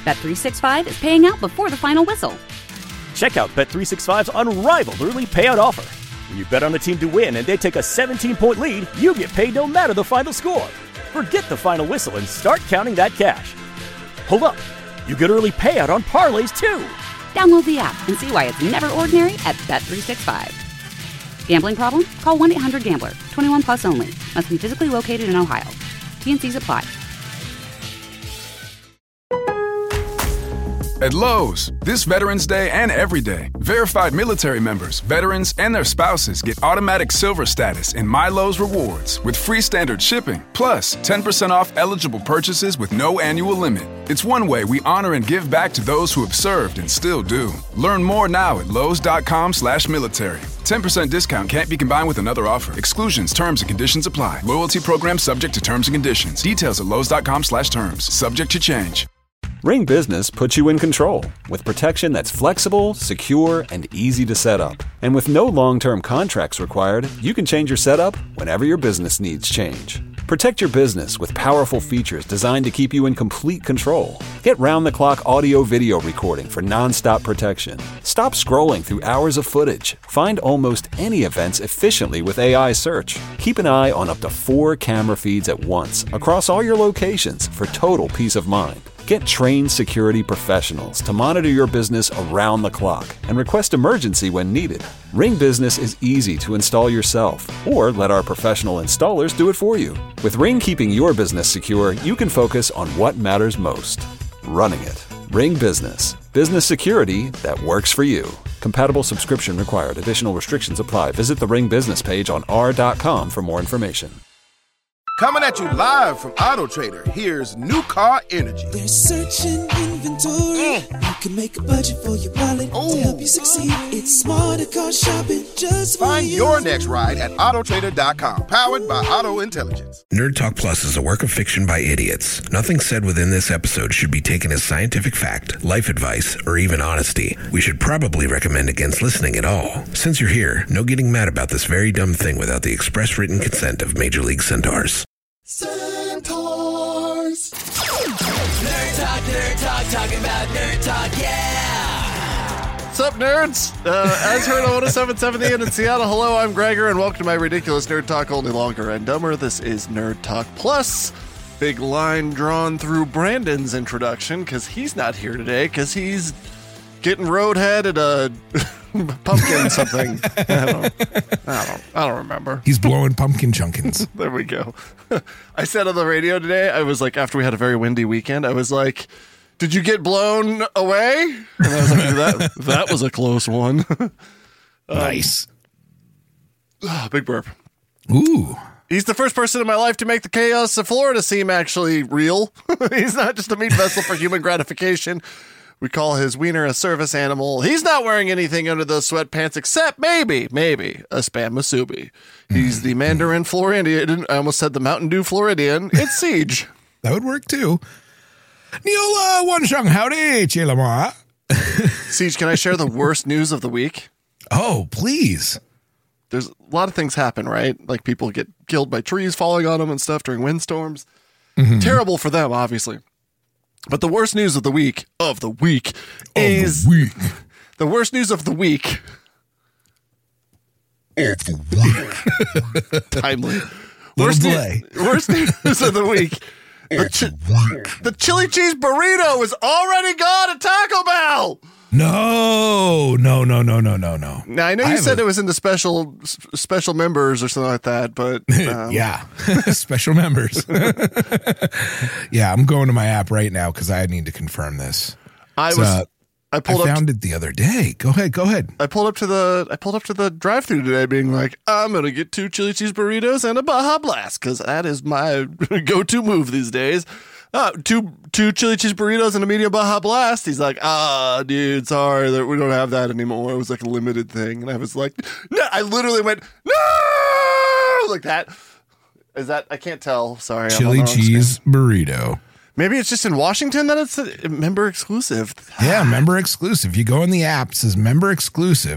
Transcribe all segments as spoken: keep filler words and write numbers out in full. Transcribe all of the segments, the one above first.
Bet three sixty-five is paying out before the final whistle. Check out Bet three sixty-five's unrivaled early payout offer. When you bet on a team to win and they take a seventeen-point lead, you get paid no matter the final score. Forget the final whistle and start counting that cash. Hold up. You get early payout on parlays, too. Download the app and see why it's never ordinary at Bet three sixty-five. Gambling problem? Call one eight hundred gambler. twenty-one plus only. Must be physically located in Ohio. T and C's apply. At Lowe's, this Veterans Day and every day, verified military members, veterans, and their spouses get automatic silver status in My Lowe's Rewards with free standard shipping, plus ten percent off eligible purchases with no annual limit. It's one way we honor and give back to those who have served and still do. Learn more now at lowes.com slash military. ten percent discount can't be combined with another offer. Exclusions, terms, and conditions apply. Loyalty program subject to terms and conditions. Details at lowes.com slash terms. Subject to change. Ring Business puts you in control with protection that's flexible, secure, and easy to set up. And with no long-term contracts required, you can change your setup whenever your business needs change. Protect your business with powerful features designed to keep you in complete control. Get round-the-clock audio-video recording for non-stop protection. Stop scrolling through hours of footage. Find almost any events efficiently with A I search. Keep an eye on up to four camera feeds at once across all your locations for total peace of mind. Get trained security professionals to monitor your business around the clock and request emergency when needed. Ring Business is easy to install yourself, or let our professional installers do it for you. With Ring keeping your business secure, you can focus on what matters most: running it. Ring Business. Business security that works for you. Compatible subscription required. Additional restrictions apply. Visit the Ring Business page on r dot com for more information. Coming at you live from Auto Trader, here's New Car Energy. They're searching inventory. Mm. You can make a budget for your wallet Ooh. to help you succeed. It's smarter car shopping just for Find you. your next ride at auto trader dot com, powered by Auto Intelligence. Nerd Talk Plus is a work of fiction by idiots. Nothing said within this episode should be taken as scientific fact, life advice, or even honesty. We should probably recommend against listening at all. Since you're here, no getting mad about this very dumb thing without the express written consent of Major League Centaurs. Centaurs. Nerd Talk, Nerd Talk, talking about Nerd Talk, yeah! What's up, nerds? Uh, as heard on one oh seven point seven The End in Seattle, hello, I'm Gregor, and welcome to my ridiculous Nerd Talk, only longer and dumber. This is Nerd Talk Plus. Big line drawn through Brandon's introduction, because he's not here today, because he's getting roadhead at a pumpkin something. I don't, I don't, I don't remember. He's blowing pumpkin chunkins. There we go. I said on the radio today, I was like, after we had a very windy weekend, I was like, did you get blown away? And I was like, that, that was a close one. um, nice. Oh, big burp. Ooh. He's the first person in my life to make the chaos of Florida seem actually real. He's not just a meat vessel for human gratification. We call his wiener a service animal. He's not wearing anything under those sweatpants except maybe, maybe a Spam Musubi. He's the Mandarin Floridian. I almost said the Mountain Dew Floridian. It's Siege. That would work too. Neola Wansheng, howdy, Chilama. Siege, can I share the worst news of the week? Oh, please. There's a lot of things happen, right? Like people get killed by trees falling on them and stuff during windstorms. Mm-hmm. Terrible for them, obviously. But the worst news of the week, of the week, of is... The, week. the worst news of the week. Of the week. Timely. Worst, new, worst news of the week. The, chi- the chili cheese burrito is already gone at Taco Bell. No, no, no, no, no, no, no. Now, I know you I said a... it was in the special special members or something like that, but... Um... yeah, special members. Yeah, I'm going to my app right now because I need to confirm this. I was... Uh, I pulled I up found to, it the other day. Go ahead, go ahead. I pulled up to the I pulled up to the drive-thru today being like, I'm going to get two chili cheese burritos and a Baja Blast because that is my go-to move these days. Uh, two two chili cheese burritos and a medium Baja Blast. He's like, ah, dude, sorry, that we don't have that anymore. It was like a limited thing. And I was like, no, I literally went, no, like that. Is that, I can't tell. Sorry. Chili cheese burrito. Maybe it's just in Washington that it's a member exclusive. Yeah, member exclusive. You go in the app, it says member exclusive.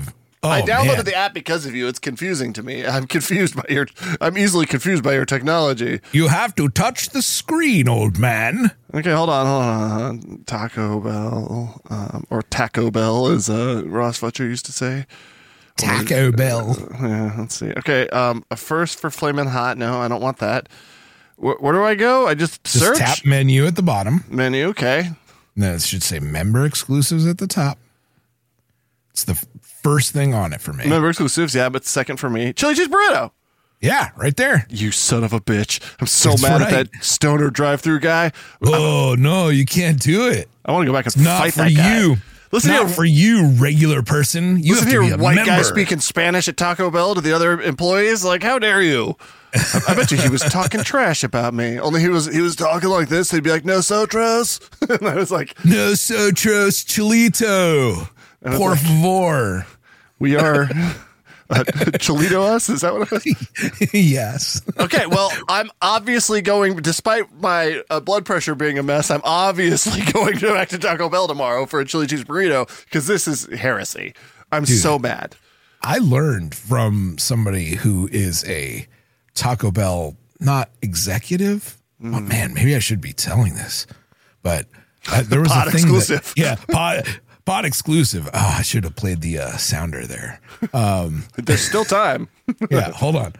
Oh, I downloaded man. the app because of you. It's confusing to me. I'm confused by your. I'm easily confused by your technology. You have to touch the screen, old man. Okay, hold on, hold on. Taco Bell, um, or Taco Bell, as uh, Ross Fletcher used to say. Taco Bell. Uh, yeah, let's see. Okay, um, a first for Flamin' Hot. No, I don't want that. Where, where do I go? I just, Just search tap menu at the bottom. menu. Okay. Then it should say member exclusives at the top. It's the f- first thing on it for me. Member exclusives, yeah, but second for me. Chili cheese burrito. Yeah, right there. You son of a bitch. I'm so That's mad right. at that stoner drive-through guy. Oh, no, you can't do it. I want to go back and Not fight for that guy. you. Listen Not here, for you, regular person. You listen have to here, be a white member. guy speaking Spanish at Taco Bell to the other employees. Like, how dare you? I, I bet you he was talking trash about me. Only he was he was talking like this. He'd be like, "No sotros," and I was like, No sotros chilito. was Por like- favor. "We are uh, Cholito us." Is that what it was? Yes. Okay, well, I'm obviously going, despite my uh, blood pressure being a mess, I'm obviously going to back to Taco Bell tomorrow for a chili cheese burrito because this is heresy. I'm Dude. so mad. I learned from somebody who is a Taco Bell, not executive. Mm. Oh, man, maybe I should be telling this, but uh, there was Pod a thing exclusive. That, yeah, pod, pod exclusive. Oh, I should have played the uh, sounder there. Um, There's still time. yeah, hold on.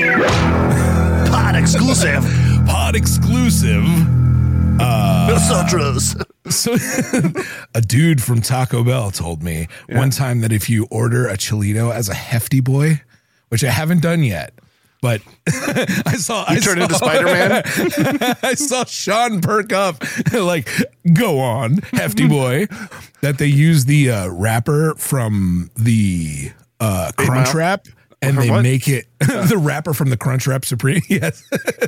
Pod exclusive. Pod exclusive. No sotros. So a dude from Taco Bell told me Yeah. one time that if you order a Chilito as a hefty boy, which I haven't done yet, but I saw You I turn saw, into Spider-Man? I saw Sean perk up like, go on, hefty boy, that they use the uh, wrapper from the uh, Eight Crunch Mile? Wrap. And From they what? make it the wrapper from the Crunch Wrap Supreme. Yes.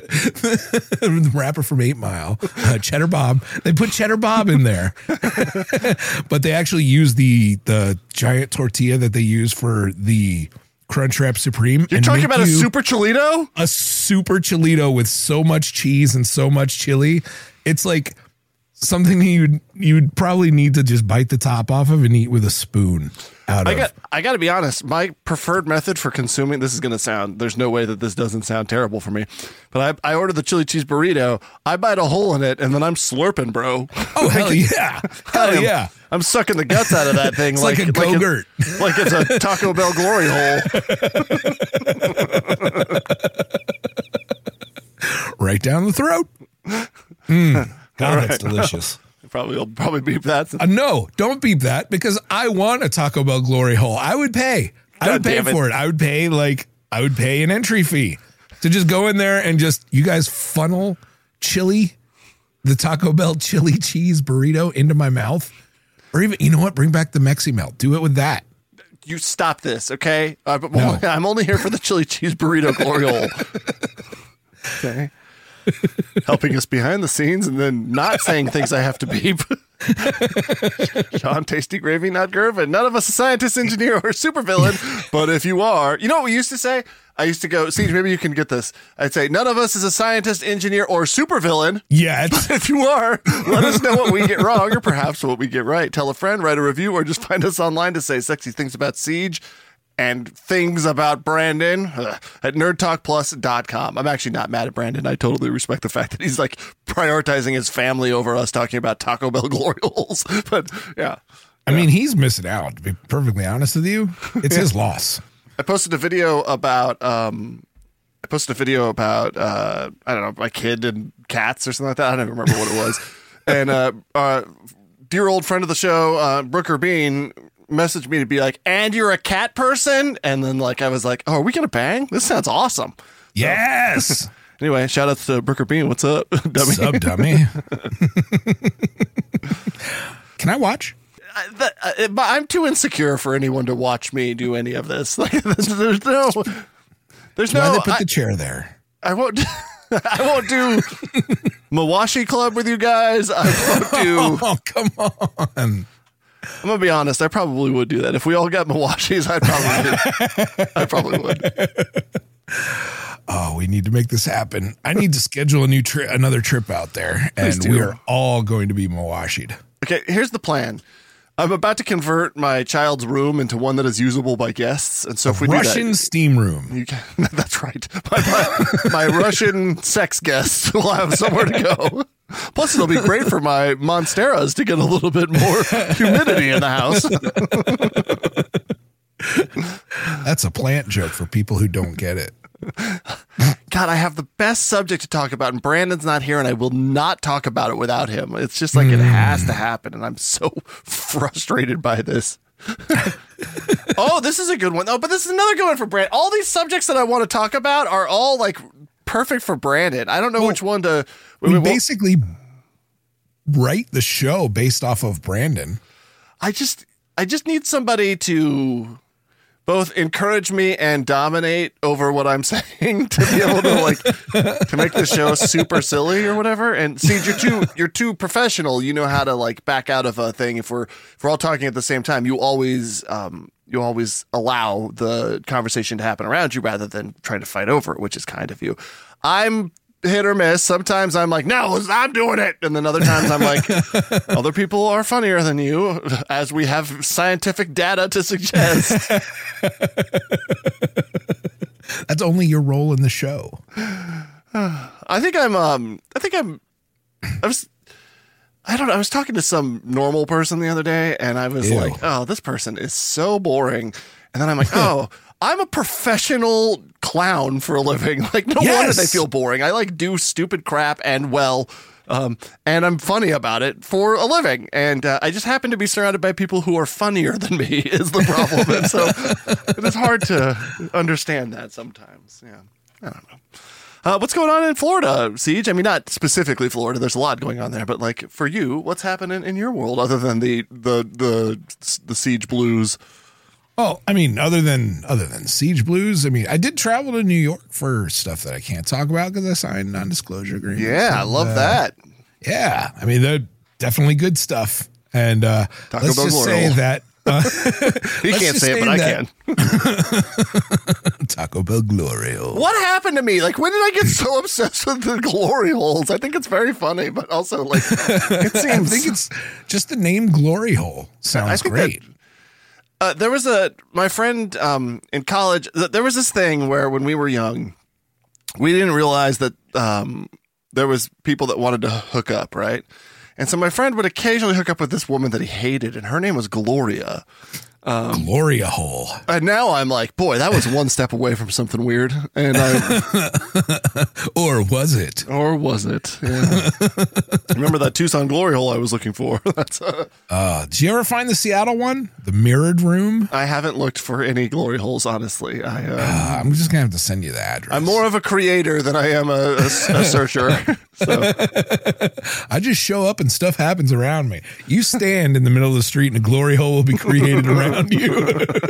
The wrapper from Eight Mile, uh, Cheddar Bob. They put Cheddar Bob in there. But they actually use the the giant tortilla that they use for the Crunch Wrap Supreme. You're and talking make about a you super Cholito? a super Chilito with so much cheese and so much chili. It's like something you'd you'd probably need to just bite the top off of and eat with a spoon out I of. got I got to be honest. My preferred method for consuming this is going to sound. There's no way that this doesn't sound terrible for me. But I I ordered the chili cheese burrito. I bite a hole in it and then I'm slurping, bro. Oh hell yeah, hell I'm, yeah! I'm sucking the guts out of that thing It's like a it- Go-Gurt. like it's a Taco Bell glory hole. Right down the throat. Mm. God, that's delicious. Probably will probably beep that. Uh, no, don't beep that because I want a Taco Bell glory hole. I would pay. I God would pay damn it. for it. I would pay like I would pay an entry fee to just go in there and just you guys funnel chili, the Taco Bell chili cheese burrito into my mouth, or even you know what? Bring back the Mexi Melt. Do it with that. You stop this, okay? I'm, No. only, I'm only here for the chili cheese burrito glory hole. Okay. Helping us behind the scenes and then not saying things I have to beep. Sean Tasty Gravy, not Gervin. None of us a scientist, engineer, or supervillain. But if you are, you know what we used to say? I used to go, Siege, maybe you can get this. I'd say, none of us is a scientist, engineer, or supervillain. Yeah, But if you are, let us know what we get wrong or perhaps what we get right. Tell a friend, write a review, or just find us online to say sexy things about Siege and things about Brandon ugh, at nerd talk plus dot com. I'm actually not mad at Brandon. I totally respect the fact that he's like prioritizing his family over us talking about Taco Bell glory holes. But yeah. I mean, he's missing out. To be perfectly honest with you, it's his loss. I posted a video about um I posted a video about uh I don't know, my kid and cats or something like that. I don't even remember what it was. And uh uh dear old friend of the show, uh Brooker Bean messaged me to be like, and you're a cat person? And then like I was like, oh, are we gonna bang? This sounds awesome. Yes. Anyway, shout out to Brooker Bean. What's up, dummy? What's up, dummy? Can I watch? I, that, uh, but I'm too insecure for anyone to watch me do any of this. Like, there's, there's no, there's Why no. they put I, the chair there? I won't. I won't do Mawashi Club with you guys. I won't do. Oh, come on. I'm gonna be honest. I probably would do that if we all got Mawashis. I probably, I probably would. Oh, we need to make this happen. I need to schedule a new trip, another trip out there, Please and do. we are all going to be Mawashi'd. Okay, here's the plan. I'm about to convert my child's room into one that is usable by guests, and so if we Russian do that, steam room. you can, that's right. My, my, my Russian sex guests will have somewhere to go. Plus, it'll be great for my monsteras to get a little bit more humidity in the house. That's a plant joke for people who don't get it. God, I have the best subject to talk about, and Brandon's not here, and I will not talk about it without him. It's just like mm. it has to happen, and I'm so frustrated by this. Oh, this is a good one. Oh, but this is another good one for Brandon. All these subjects that I want to talk about are all like perfect for Brandon. I don't know well, which one to. We well, basically write the show based off of Brandon. I just, I just need somebody to both encourage me and dominate over what I'm saying to be able to like to make the show super silly or whatever. And see, you're too you're too professional. You know how to like back out of a thing. If we're if we're all talking at the same time, you always um you always allow the conversation to happen around you rather than trying to fight over it, which is kind of you. I'm hit or miss. Sometimes I'm like, no, I'm doing it. And then other times I'm like, other people are funnier than you, as we have scientific data to suggest. That's only your role in the show. I think I'm, um, I think I'm, I was, I don't know. I was talking to some normal person the other day and I was Ew. like, oh, this person is so boring. And then I'm like, oh, I'm a professional clown for a living. Like, no yes. wonder they feel boring. I like do stupid crap and well, um, and I'm funny about it for a living. And uh, I just happen to be surrounded by people who are funnier than me is the problem. And so it is hard to understand that sometimes. Yeah, I don't know. Uh, what's going on in Florida, Siege? I mean, not specifically Florida. There's a lot going on there, but like for you, what's happening in your world other than the the the the Siege Blues? Oh, I mean, other than other than Siege Blues, I mean, I did travel to New York for stuff that I can't talk about because I signed non-disclosure agreements. Yeah, and, I love uh, that. Yeah, I mean, they're definitely good stuff. And uh, Taco let's Bell just Glory say hole. that. Uh, you can't say it, but that, I can. Taco Bell Glory hole. What happened to me? Like, when did I get so obsessed with the glory holes? I think it's very funny, but also, like, it seems. I think it's just the name Glory Hole sounds I think great. That, Uh, there was a, my friend um, in college, th- there was this thing where when we were young, we didn't realize that um, there was people that wanted to hook up, right? And so my friend would occasionally hook up with this woman that he hated, and her name was Gloria. Um, Gloria Hole. And now I'm like, boy, that was one step away from something weird. And I, or was it? Or was it? Yeah. Remember that Tucson Glory Hole I was looking for? That's. Uh, uh, did you ever find the Seattle one, the mirrored room? I haven't looked for any glory holes, honestly. I. Uh, uh, I'm just gonna have to send you the address. I'm more of a creator than I am a, a, a searcher. So. I just show up and stuff happens around me. You stand in the middle of the street and a glory hole will be created around you.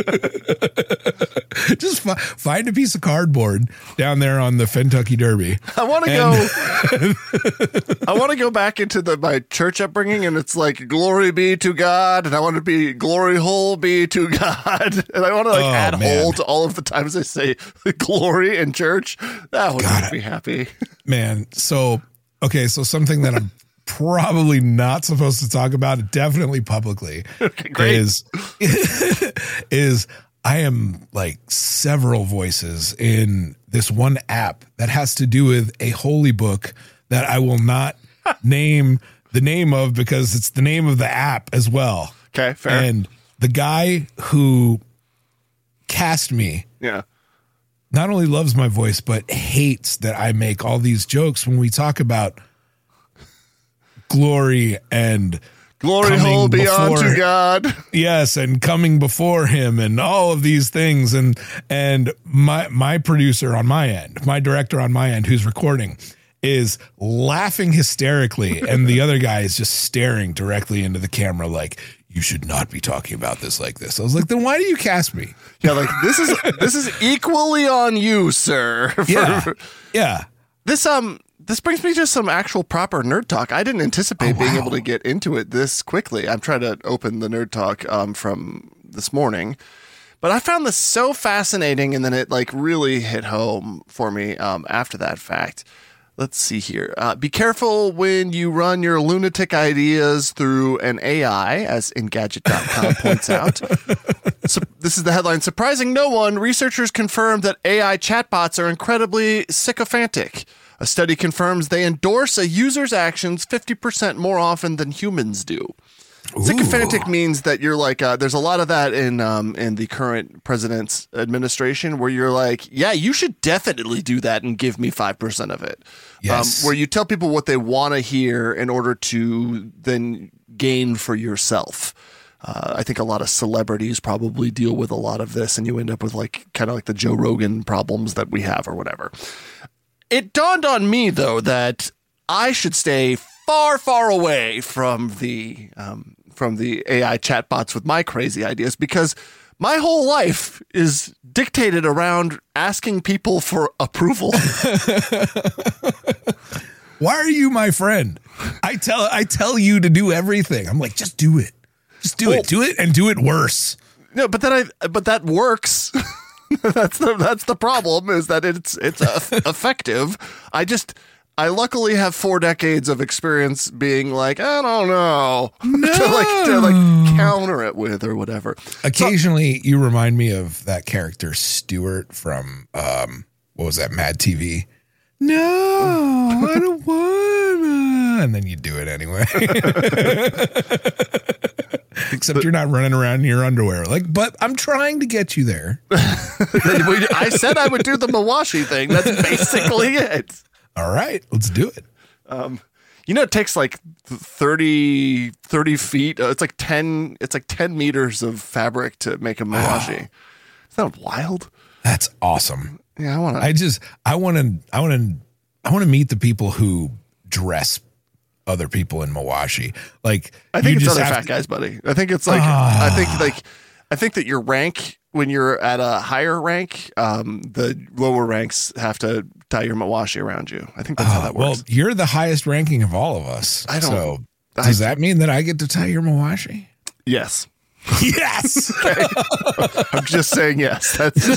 Just fi- find a piece of cardboard down there on the Kentucky Derby. I want to go. I want to go back into the my church upbringing, and it's like glory be to God, and I want to be glory hole be to God, and I want to like oh, add man. hole to all of the times I say glory in church. That would God, make me happy, man. So okay, so something that I'm probably not supposed to talk about, definitely publicly, okay, great. is is I am like several voices in this one app that has to do with a holy book that I will not name the name of because it's the name of the app as well. Okay, fair. And the guy who cast me, yeah, not only loves my voice but hates that I make all these jokes when we talk about glory and glory hole be unto God. Yes, and coming before him and all of these things. And and my my producer on my end, my director on my end who's recording is laughing hysterically and the other guy is just staring directly into the camera like, you should not be talking about this like this. I was like, then why do you cast me? Yeah, like this is this is equally on you, sir. For, yeah. Yeah. This um This brings me to some actual proper nerd talk. I didn't anticipate oh, being wow. able to get into it this quickly. I'm trying to open the nerd talk um, from this morning, but I found this so fascinating, and then it like really hit home for me um, after that fact. let's see here. Uh, be careful when you run your lunatic ideas through an A I, as Engadget dot com points out. So this is the headline. Surprising no one, researchers confirm that A I chatbots are incredibly sycophantic. A study confirms they endorse a user's actions fifty percent more often than humans do. Ooh. Sycophantic means that you're like, uh, there's a lot of that in um, in the current president's administration where you're like, yeah, you should definitely do that and give me five percent of it. Yes. Um, where you tell people what they want to hear in order to then gain for yourself. Uh, I think a lot of celebrities probably deal with a lot of this, and you end up with like kind of like the Joe Rogan problems that we have or whatever. It dawned on me, though, that I should stay far, far away from the um, from the A I chatbots with my crazy ideas, because my whole life is dictated around asking people for approval. Why are you my friend? I tell I tell you to do everything. I'm like, just do it. Just do well, it. Do it and do it worse. No, but then I but that works. that's the that's the problem, is that it's it's effective. I just I luckily have four decades of experience being like, I don't know, no. to like to like counter it with or whatever. Occasionally, so, you remind me of that character Stuart from um, what was that, Mad T V? No, I don't wanna, and then you do it anyway. Except but, you're not running around in your underwear. Like, but I'm trying to get you there. I said I would do the Mawashi thing. That's basically it. All right, let's do it. Um, you know, it takes like thirty, thirty feet. Uh, it's like ten. It's like ten meters of fabric to make a Mawashi. Wow. Isn't that wild? That's awesome. Yeah, I want to. I just, I want to, I want to, I want to meet the people who dress other people in Mawashi. Like, I think it's other fat to, guys, buddy. I think it's like, uh, I think like, I think that your rank, when you're at a higher rank, um, the lower ranks have to tie your Mawashi around you. I think that's uh, how that works. Well, you're the highest ranking of all of us. I don't. So I, does that mean that I get to tie your Mawashi? Yes. Yes. Okay. I'm just saying yes. That's.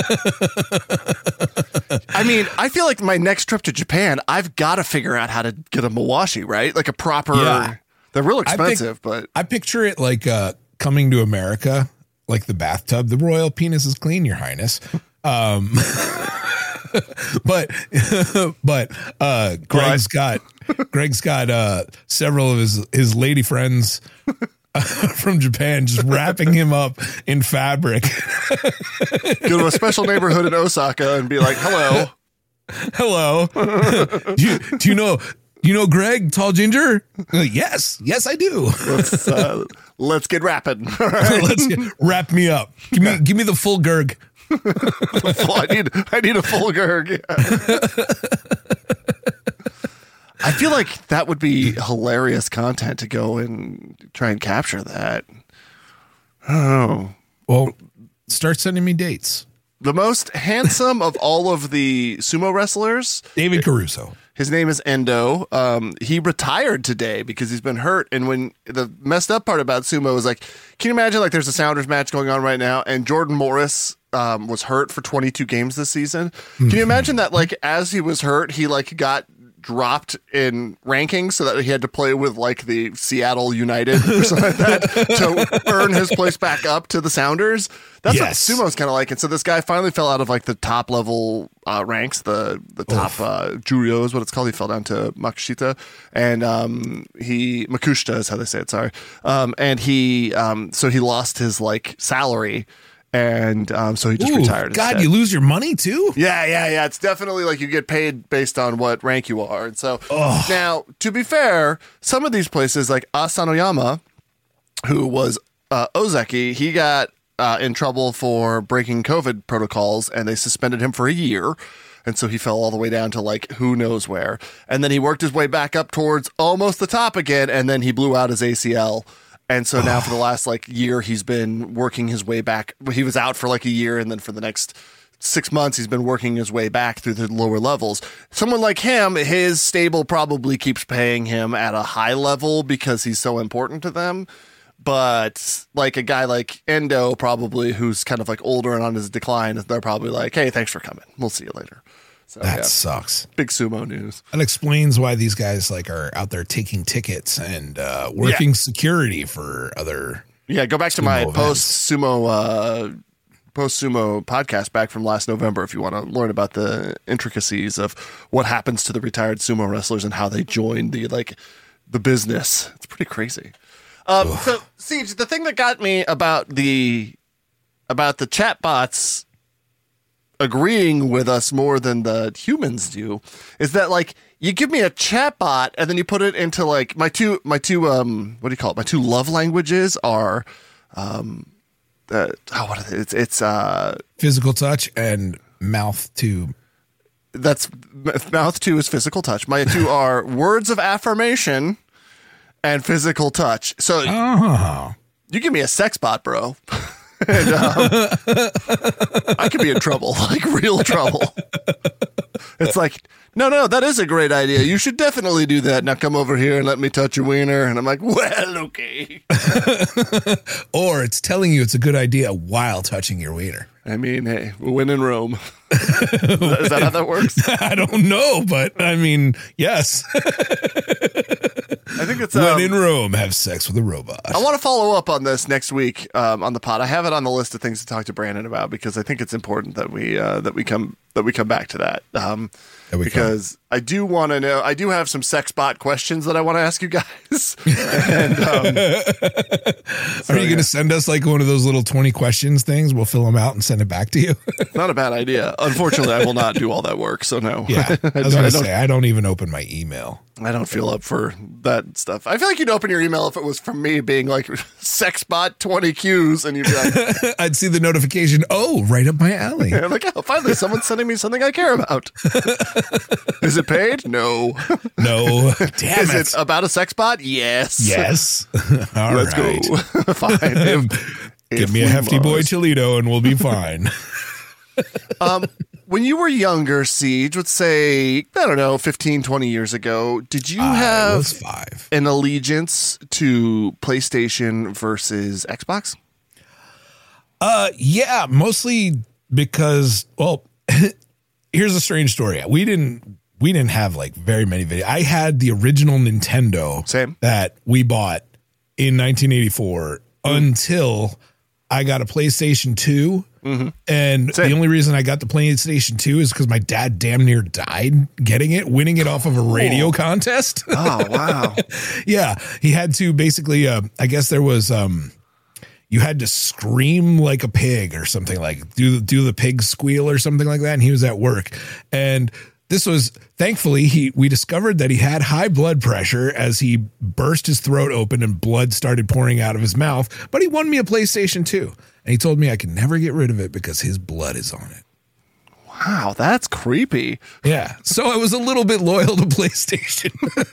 I mean, I feel like my next trip to Japan, I've got to figure out how to get a Mawashi, right? Like a proper. Yeah. They're real expensive, I pic- but I picture it like uh, coming to America, like the bathtub. The royal penis is clean, Your Highness. Um, but but uh, Greg's got Greg's got uh, several of his his lady friends from Japan just wrapping him up in fabric. Go to a special neighborhood in Osaka and be like, hello. Hello. do, you, do you know do you know Greg, tall ginger? Like, yes. Yes, I do. Let's uh, let's get rapping. All right. Let's get, wrap me up. Give me give me the full Gerg. I need I need a full Gerg. I feel like that would be hilarious content to go and try and capture that. Oh. Well, start sending me dates. The most handsome of all of the sumo wrestlers, David Caruso. His name is Endo. Um, he retired today because he's been hurt. And when the messed up part about sumo is like, can you imagine like there's a Sounders match going on right now and Jordan Morris um, was hurt for twenty-two games this season? Mm-hmm. Can you imagine that like as he was hurt, he like got dropped in rankings so that he had to play with like the Seattle United or something like that to earn his place back up to the Sounders? That's yes. what sumo's kind of like. And so this guy finally fell out of like the top level uh, ranks, the the top Oof. uh, Juryo is what it's called. He fell down to Makushita, and um, he Makushita is how they say it. Sorry, um, and he um, so he lost his like salary. And um, so he just Ooh, retired. God, instead. You lose your money too? Yeah, yeah, yeah. It's definitely like you get paid based on what rank you are. And so Ugh. Now, to be fair, some of these places like Asanoyama, who was uh, Ozeki, he got uh, in trouble for breaking COVID protocols and they suspended him for a year. And so he fell all the way down to like who knows where. And then he worked his way back up towards almost the top again. And then he blew out his A C L. And so now for the last like year, he's been working his way back. He was out for like a year. And then for the next six months, he's been working his way back through the lower levels. Someone like him, his stable probably keeps paying him at a high level because he's so important to them. But like a guy like Endo, probably who's kind of like older and on his decline, they're probably like, hey, thanks for coming. We'll see you later. So, that yeah. sucks. Big sumo news. That explains why these guys like are out there taking tickets and uh, working Yeah. security for other. Yeah, go back to sumo my events. post sumo uh, post sumo podcast back from last November if you want to learn about the intricacies of what happens to the retired sumo wrestlers and how they join the like the business. It's pretty crazy. Um, so, Siege, the thing that got me about the about the chatbots agreeing with us more than the humans do is that like you give me a chatbot and then you put it into like my two my two um what do you call it my two love languages are um uh, oh, what are they? it's it's uh Physical touch and mouth to. that's mouth to is physical touch. My two are words of affirmation and physical touch. So Oh. you give me a sex bot, bro. And, um, I could be in trouble, like real trouble. It's like, no, no, that is a great idea. You should definitely do that. Now come over here and let me touch your wiener. And I'm like, well, okay. Or it's telling you it's a good idea while touching your wiener. I mean, hey, we win in Rome. Is that how that works? I don't know, but I mean, yes. I think it's when um, in Rome, have sex with a robot. I want to follow up on this next week um, on the pod. I have it on the list of things to talk to Brandon about because I think it's important that we uh, that we come that we come back to that. Um, There we because go. I do want to know. I do have some sex bot questions that I want to ask you guys. and, um, so, Are you yeah. going to send us like one of those little twenty questions things? We'll fill them out and send it back to you. Not a bad idea. Unfortunately, I will not do all that work. So no. Yeah, I was I going to don't- say I don't even open my email. I don't feel up for that stuff. I feel like you'd open your email if it was from me being like sexbot twenty Qs and you'd be like, I'd see the notification. Oh, right up my alley. I'm like, oh, finally someone's sending me something I care about. Is it paid? No. No, damn Is it. it about a sex bot? Yes. Yes. All Let's right. go. Fine. If- Give if me a we hefty boy must. Toledo and we'll be fine. Um, when you were younger, Siege, let's say, I don't know, fifteen, twenty years ago, did you I have was five. an allegiance to PlayStation versus Xbox? Uh, yeah, mostly because, well, here's a strange story. We didn't we didn't have like very many videos. I had the original Nintendo Same. that we bought in nineteen eighty-four until I got a PlayStation two. Mm-hmm. And Same. the only reason I got the PlayStation two is because my dad damn near died getting it, winning it off of a radio contest. Oh, wow. Yeah, he had to basically. Uh, I guess there was. Um, you had to scream like a pig or something, like do do the pig squeal or something like that. And he was at work, and this was thankfully he. We discovered that he had high blood pressure as he burst his throat open and blood started pouring out of his mouth. But he won me a PlayStation two, and he told me I could never get rid of it because his blood is on it. Wow, that's creepy. Yeah, so I was a little bit loyal to PlayStation.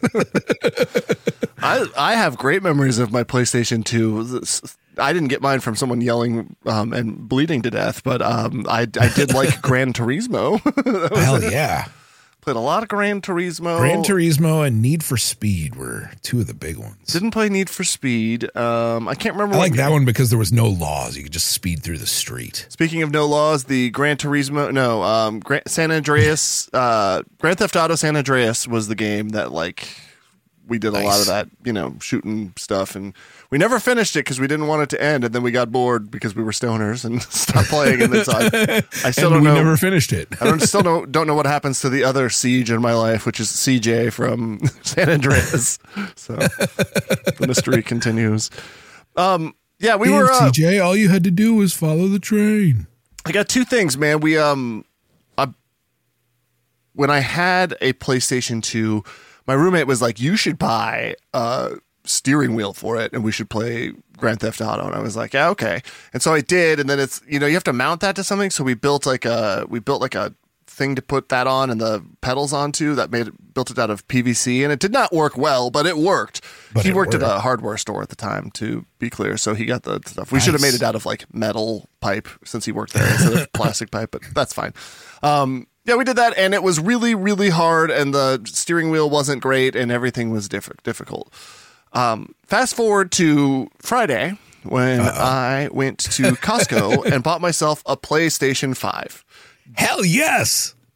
I I have great memories of my PlayStation two. I didn't get mine from someone yelling um, and bleeding to death, but um, I I did like Gran Turismo. Hell yeah. Played a lot of Gran Turismo. Gran Turismo and Need for Speed were two of the big ones. Didn't play Need for Speed. Um, I can't remember. I what like that game- one because there was no laws. You could just speed through the street. Speaking of no laws, the Gran Turismo, no, um, Gran, San Andreas, uh, Grand Theft Auto San Andreas was the game that like we did a lot Nice. of that, you know, shooting stuff, and we never finished it because we didn't want it to end, and then we got bored because we were stoners and stopped playing. And then so I, I still And don't we know. never finished it. I don't still don't don't know what happens to the other Siege in my life, which is C J from San Andreas. So the mystery continues. Um, yeah, we Damn, were. Uh, C J, all you had to do was follow the train. I got two things, man. We um, I, when I had a PlayStation two, my roommate was like, "You should buy a steering wheel for it, and we should play Grand Theft Auto." And I was like, "Yeah, okay." And so I did, and then it's you know you have to mount that to something. So we built like a we built like a thing to put that on and the pedals onto that made it built it out of P V C, and it did not work well, but it worked. But he it worked, at worked. a hardware store at the time, to be clear, so he got the stuff. We Nice. should have made it out of like metal pipe since he worked there instead of plastic pipe, but that's fine. Um, yeah, we did that, and it was really, really hard, and the steering wheel wasn't great, and everything was diff- difficult. Um, fast forward to Friday when Uh-oh. I went to Costco and bought myself a PlayStation five. Hell yes.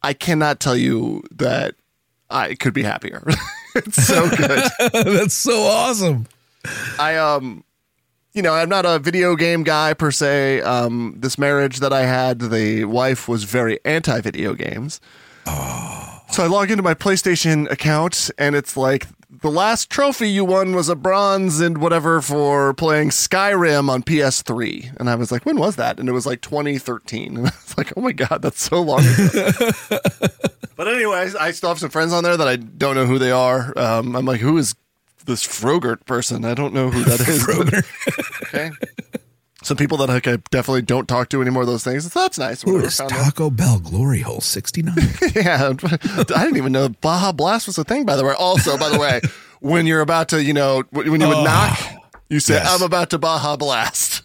I cannot tell you that I could be happier. It's so good. That's so awesome. I, um, you know, I'm not a video game guy per se. Um, this marriage that I had, the wife was very anti-video games. Oh. So I log into my PlayStation account, and it's like, the last trophy you won was a bronze and whatever for playing Skyrim on P S three. And I was like, when was that? And it was like twenty thirteen. And I was like, oh my God, that's so long ago. But anyways, I still have some friends on there that I don't know who they are. Um, I'm like, who is this Frogurt person? I don't know who that is. Frogurt. Okay. Some people that like, I definitely don't talk to anymore, those things. So that's nice. Who is Taco Bell Glory Hole sixty-nine? Yeah. I didn't even know Baja Blast was a thing, by the way. Also, by the way, when you're about to, you know, when you would oh, knock, you say, yes. I'm about to Baja Blast.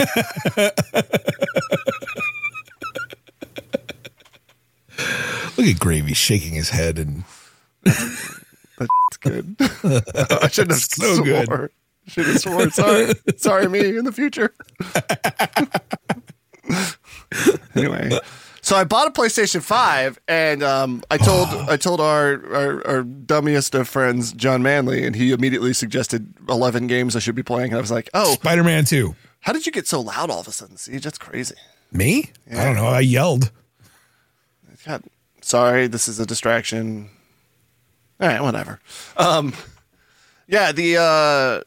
Look at Gravy shaking his head. And that's good. I shouldn't have so swore. Good. Should have sworn. Sorry. Sorry, me in the future. Anyway, so I bought a PlayStation five, and um, I told oh. I told our, our our dummiest of friends, John Manley, and he immediately suggested eleven games I should be playing. And I was like, "Oh, Spider-Man two. How did you get so loud all of a sudden? See, that's crazy." Me? Yeah. I don't know. I yelled. God, sorry, this is a distraction. All right, whatever. Um, yeah, the. Uh,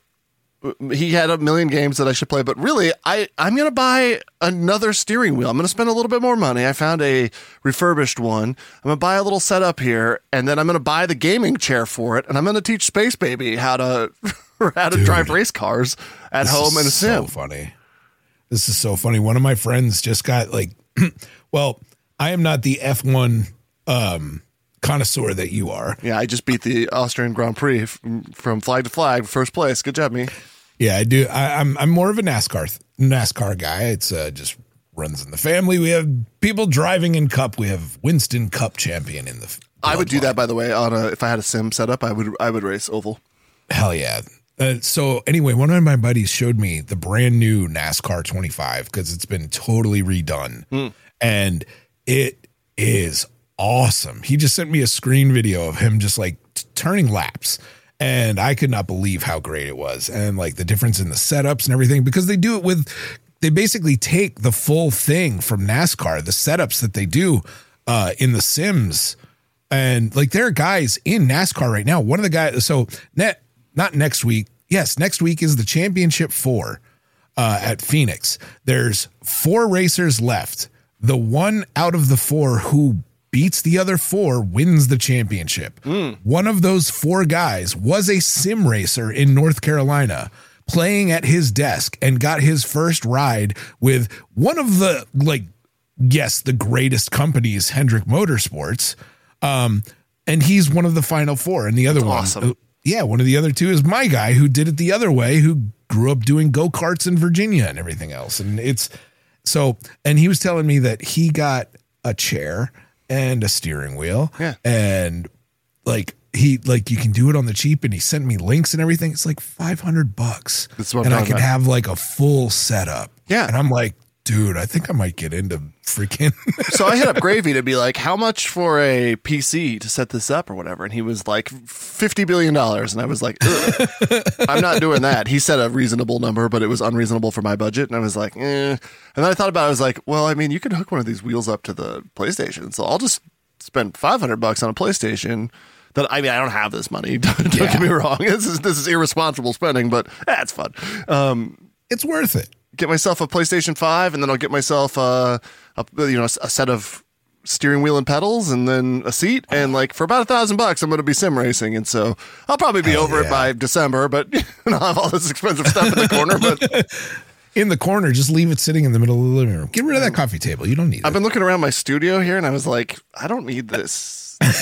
He had a million games that I should play, but really, I, I'm going to buy another steering wheel. I'm going to spend a little bit more money. I found a refurbished one. I'm going to buy a little setup here, and then I'm going to buy the gaming chair for it, and I'm going to teach Space Baby how to how to Dude, drive race cars at home in a sim. So funny. This is so funny. One of my friends just got like, well, I am not the F one um, connoisseur that you are. Yeah, I just beat the Austrian Grand Prix f- from flag to flag, first place. Good job, me. Yeah, I do. I, I'm I'm more of a NASCAR NASCAR guy. It's uh, just runs in the family. We have people driving in Cup. We have Winston Cup champion in the. I would do that, by the way. On a if I had a sim set up, I would I would race oval. Hell yeah. Uh, so anyway, one of my buddies showed me the brand new NASCAR twenty-five because it's been totally redone, mm. and it is awesome. He just sent me a screen video of him just like t- turning laps. And I could not believe how great it was. And like the difference in the setups and everything, because they do it with, they basically take the full thing from NASCAR, the setups that they do uh, in the Sims. And like there are guys in NASCAR right now. One of the guys, so net, not next week. Yes, next week is the championship four uh, at Phoenix. There's four racers left. The one out of the four who beats the other four wins the championship. Mm. One of those four guys was a sim racer in North Carolina playing at his desk and got his first ride with one of the, like, yes, the greatest companies, Hendrick Motorsports. Um, and he's one of the final four. And the other That's one, awesome. uh, yeah, one of the other two is my guy who did it the other way, who grew up doing go-karts in Virginia and everything else. And it's so, and he was telling me that he got a chair and a steering wheel. Yeah. And like he like you can do it on the cheap, and he sent me links and everything. It's like five hundred bucks. That's what and I'm I can about. have like a full setup. Yeah. And I'm like, dude, I think I might get into freaking So I hit up Gravy to be like, how much for a P C to set this up or whatever? And he was like fifty billion dollars. And I was like, ugh, I'm not doing that. He said a reasonable number, but it was unreasonable for my budget. And I was like, eh. And then I thought about it. I was like, well, I mean, you can hook one of these wheels up to the PlayStation. So I'll just spend five hundred bucks on a PlayStation. That I mean, I don't have this money. Don't, don't Yeah. get me wrong. This is this is irresponsible spending, but eh, it's fun. Um, it's worth it. Get myself a PlayStation five, and then I'll get myself uh, a you know a set of steering wheel and pedals, and then a seat, and like for about a thousand bucks, I'm going to be sim racing, and so I'll probably be Hell over yeah. it by December. But you know, I'll have all this expensive stuff in the corner. But In the corner, just leave it sitting in the middle of the living room. Get rid of that coffee table. You don't need it. I've been looking around my studio here, and I was like, I don't need this.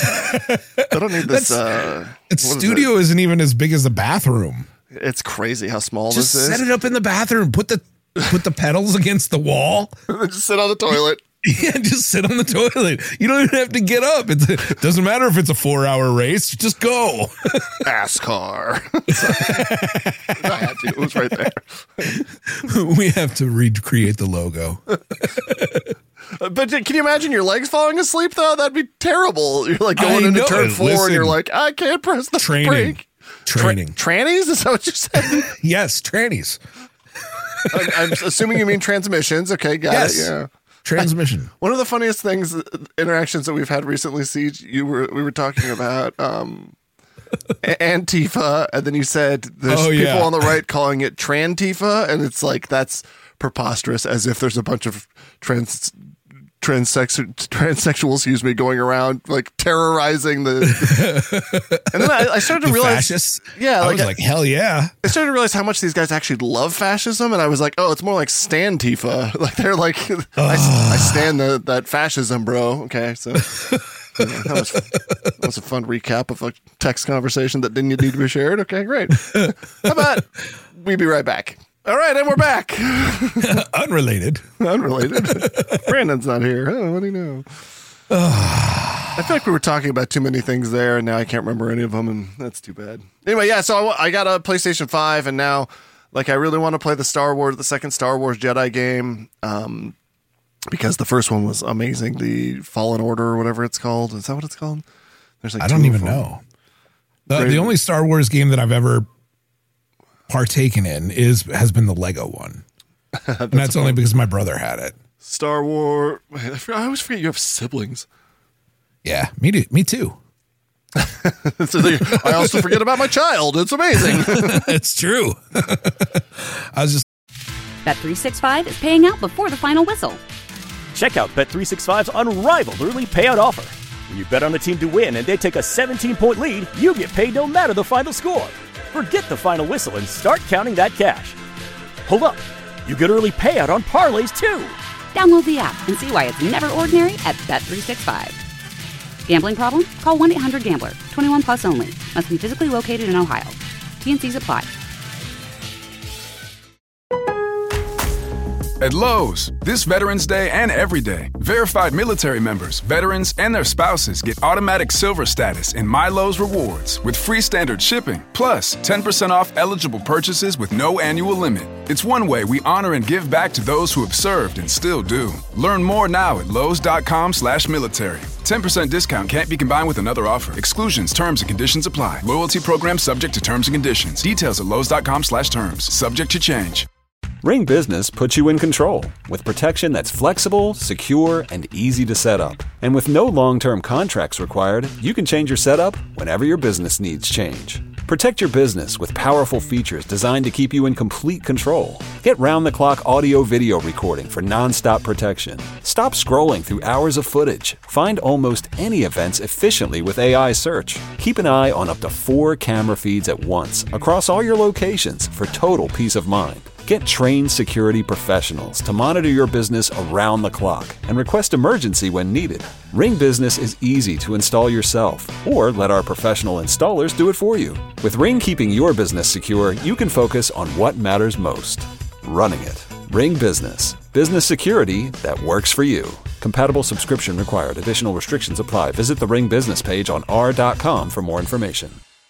I don't need this. Uh, Its what is studio it? isn't even as big as the bathroom. It's crazy how small Just this is. set it up in the bathroom. Put the put the pedals against the wall. Just sit on the toilet. Yeah, just sit on the toilet. You don't even have to get up. It's, it doesn't matter if it's a four-hour race. Just go. Ass car. I had to. It was right there. We have to recreate the logo. But can you imagine your legs falling asleep though? That'd be terrible. You're like going I into know. turn four Listen, and you're like, I can't press the training. brake. Training. Tra- trannies? Is that what you said? Yes, trannies. I, I'm assuming you mean transmissions. Okay, got Yes. it. Yeah. Transmission. One of the funniest things, interactions that we've had recently, Siege, you were we were talking about um, Antifa, and then you said there's Oh, people yeah. on the right calling it Trantifa, and it's like that's preposterous, as if there's a bunch of trans transex transsexuals, excuse me, going around like terrorizing the. And then I, I started to The realize, fascists? yeah, I like, was like, hell yeah. I started to realize how much these guys actually love fascism, and I was like, oh, it's more like Stan Tifa. Like they're like, I, I stand the, that fascism, bro. Okay, so yeah, that was that was a fun recap of a text conversation that didn't need to be shared. Okay, great. How about we be right back? All right, and we're back. Unrelated. Unrelated. Brandon's not here. Oh, what do you know? I feel like we were talking about too many things there, and now I can't remember any of them, and that's too bad. Anyway, yeah, so I, I got a PlayStation five, and now, like, I really want to play the Star Wars, the second Star Wars Jedi game, um, because the first one was amazing. The Fallen Order, or whatever it's called. Is that what it's called? There's like I two don't of even them. know. The, the only Star Wars game that I've ever partaken in is has been the Lego one. that's and that's only because my brother had it. Star Wars. Wait, I, forget, I always forget you have siblings. Yeah, me too. Me too. So they, I also forget about my child. It's amazing. It's true. I was just. Bet three sixty-five is paying out before the final whistle. Check out Bet three sixty-five's unrivaled early payout offer. When you bet on a team to win and they take a seventeen-point lead, you get paid no matter the final score. Forget the final whistle and start counting that cash. Hold up. You get early payout on parlays too. Download the app and see why it's never ordinary at Bet three sixty-five. Gambling problem? Call one eight hundred gambler. twenty-one plus only. Must be physically located in Ohio. T N Cs apply. At Lowe's, this Veterans Day and every day, verified military members, veterans, and their spouses get automatic silver status in My Lowe's Rewards with free standard shipping, plus ten percent off eligible purchases with no annual limit. It's one way we honor and give back to those who have served and still do. Learn more now at lowes.com slash military. ten percent discount can't be combined with another offer. Exclusions, terms, and conditions apply. Loyalty program subject to terms and conditions. Details at lowes.com slash terms. Subject to change. Ring Business puts you in control with protection that's flexible, secure, and easy to set up. And with no long-term contracts required, you can change your setup whenever your business needs change. Protect your business with powerful features designed to keep you in complete control. Get round-the-clock audio-video recording for non-stop protection. Stop scrolling through hours of footage. Find almost any events efficiently with A I search. Keep an eye on up to four camera feeds at once across all your locations for total peace of mind. Get trained security professionals to monitor your business around the clock and request emergency when needed. Ring Business is easy to install yourself, or let our professional installers do it for you. With Ring keeping your business secure, you can focus on what matters most: running it. Ring Business. Business security that works for you. Compatible subscription required. Additional restrictions apply. Visit the Ring Business page on r dot com for more information.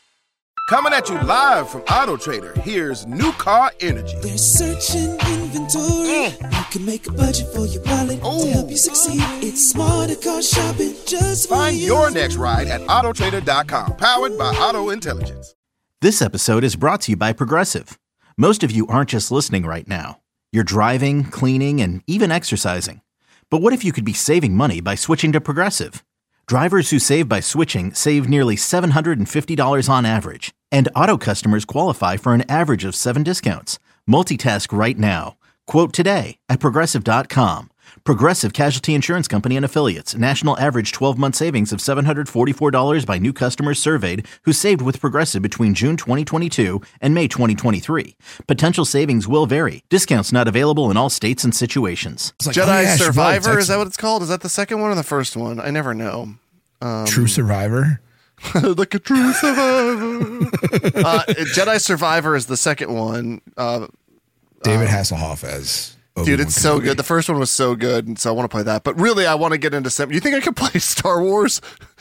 Coming at you live from Auto Trader, here's New Car Energy. They're searching inventory. You can make a budget for your wallet to help you succeed. It's smarter car shopping just for Find you. your next ride at auto trader dot com, powered by Auto Intelligence. This episode is brought to you by Progressive. Most of you aren't just listening right now. You're driving, cleaning, and even exercising. But what if you could be saving money by switching to Progressive? Drivers who save by switching save nearly seven hundred fifty dollars on average, and auto customers qualify for an average of seven discounts. Multitask right now. Quote today at Progressive dot com. Progressive Casualty Insurance Company and Affiliates. National average twelve-month savings of seven hundred forty-four dollars by new customers surveyed who saved with Progressive between June twenty twenty-two and May twenty twenty-three. Potential savings will vary. Discounts not available in all states and situations. Like, Jedi oh, yeah, Survivor, Text is that what it's called? Is that the second one or the first one? I never know. Um, True Survivor. like a true survivor. uh, Jedi Survivor is the second one. Uh, David uh, Hasselhoff as Dude, Obi-Wan it's so Kenobi. good. The first one was so good, and so I want to play that. But really, I want to get into some. You think I could play Star Wars,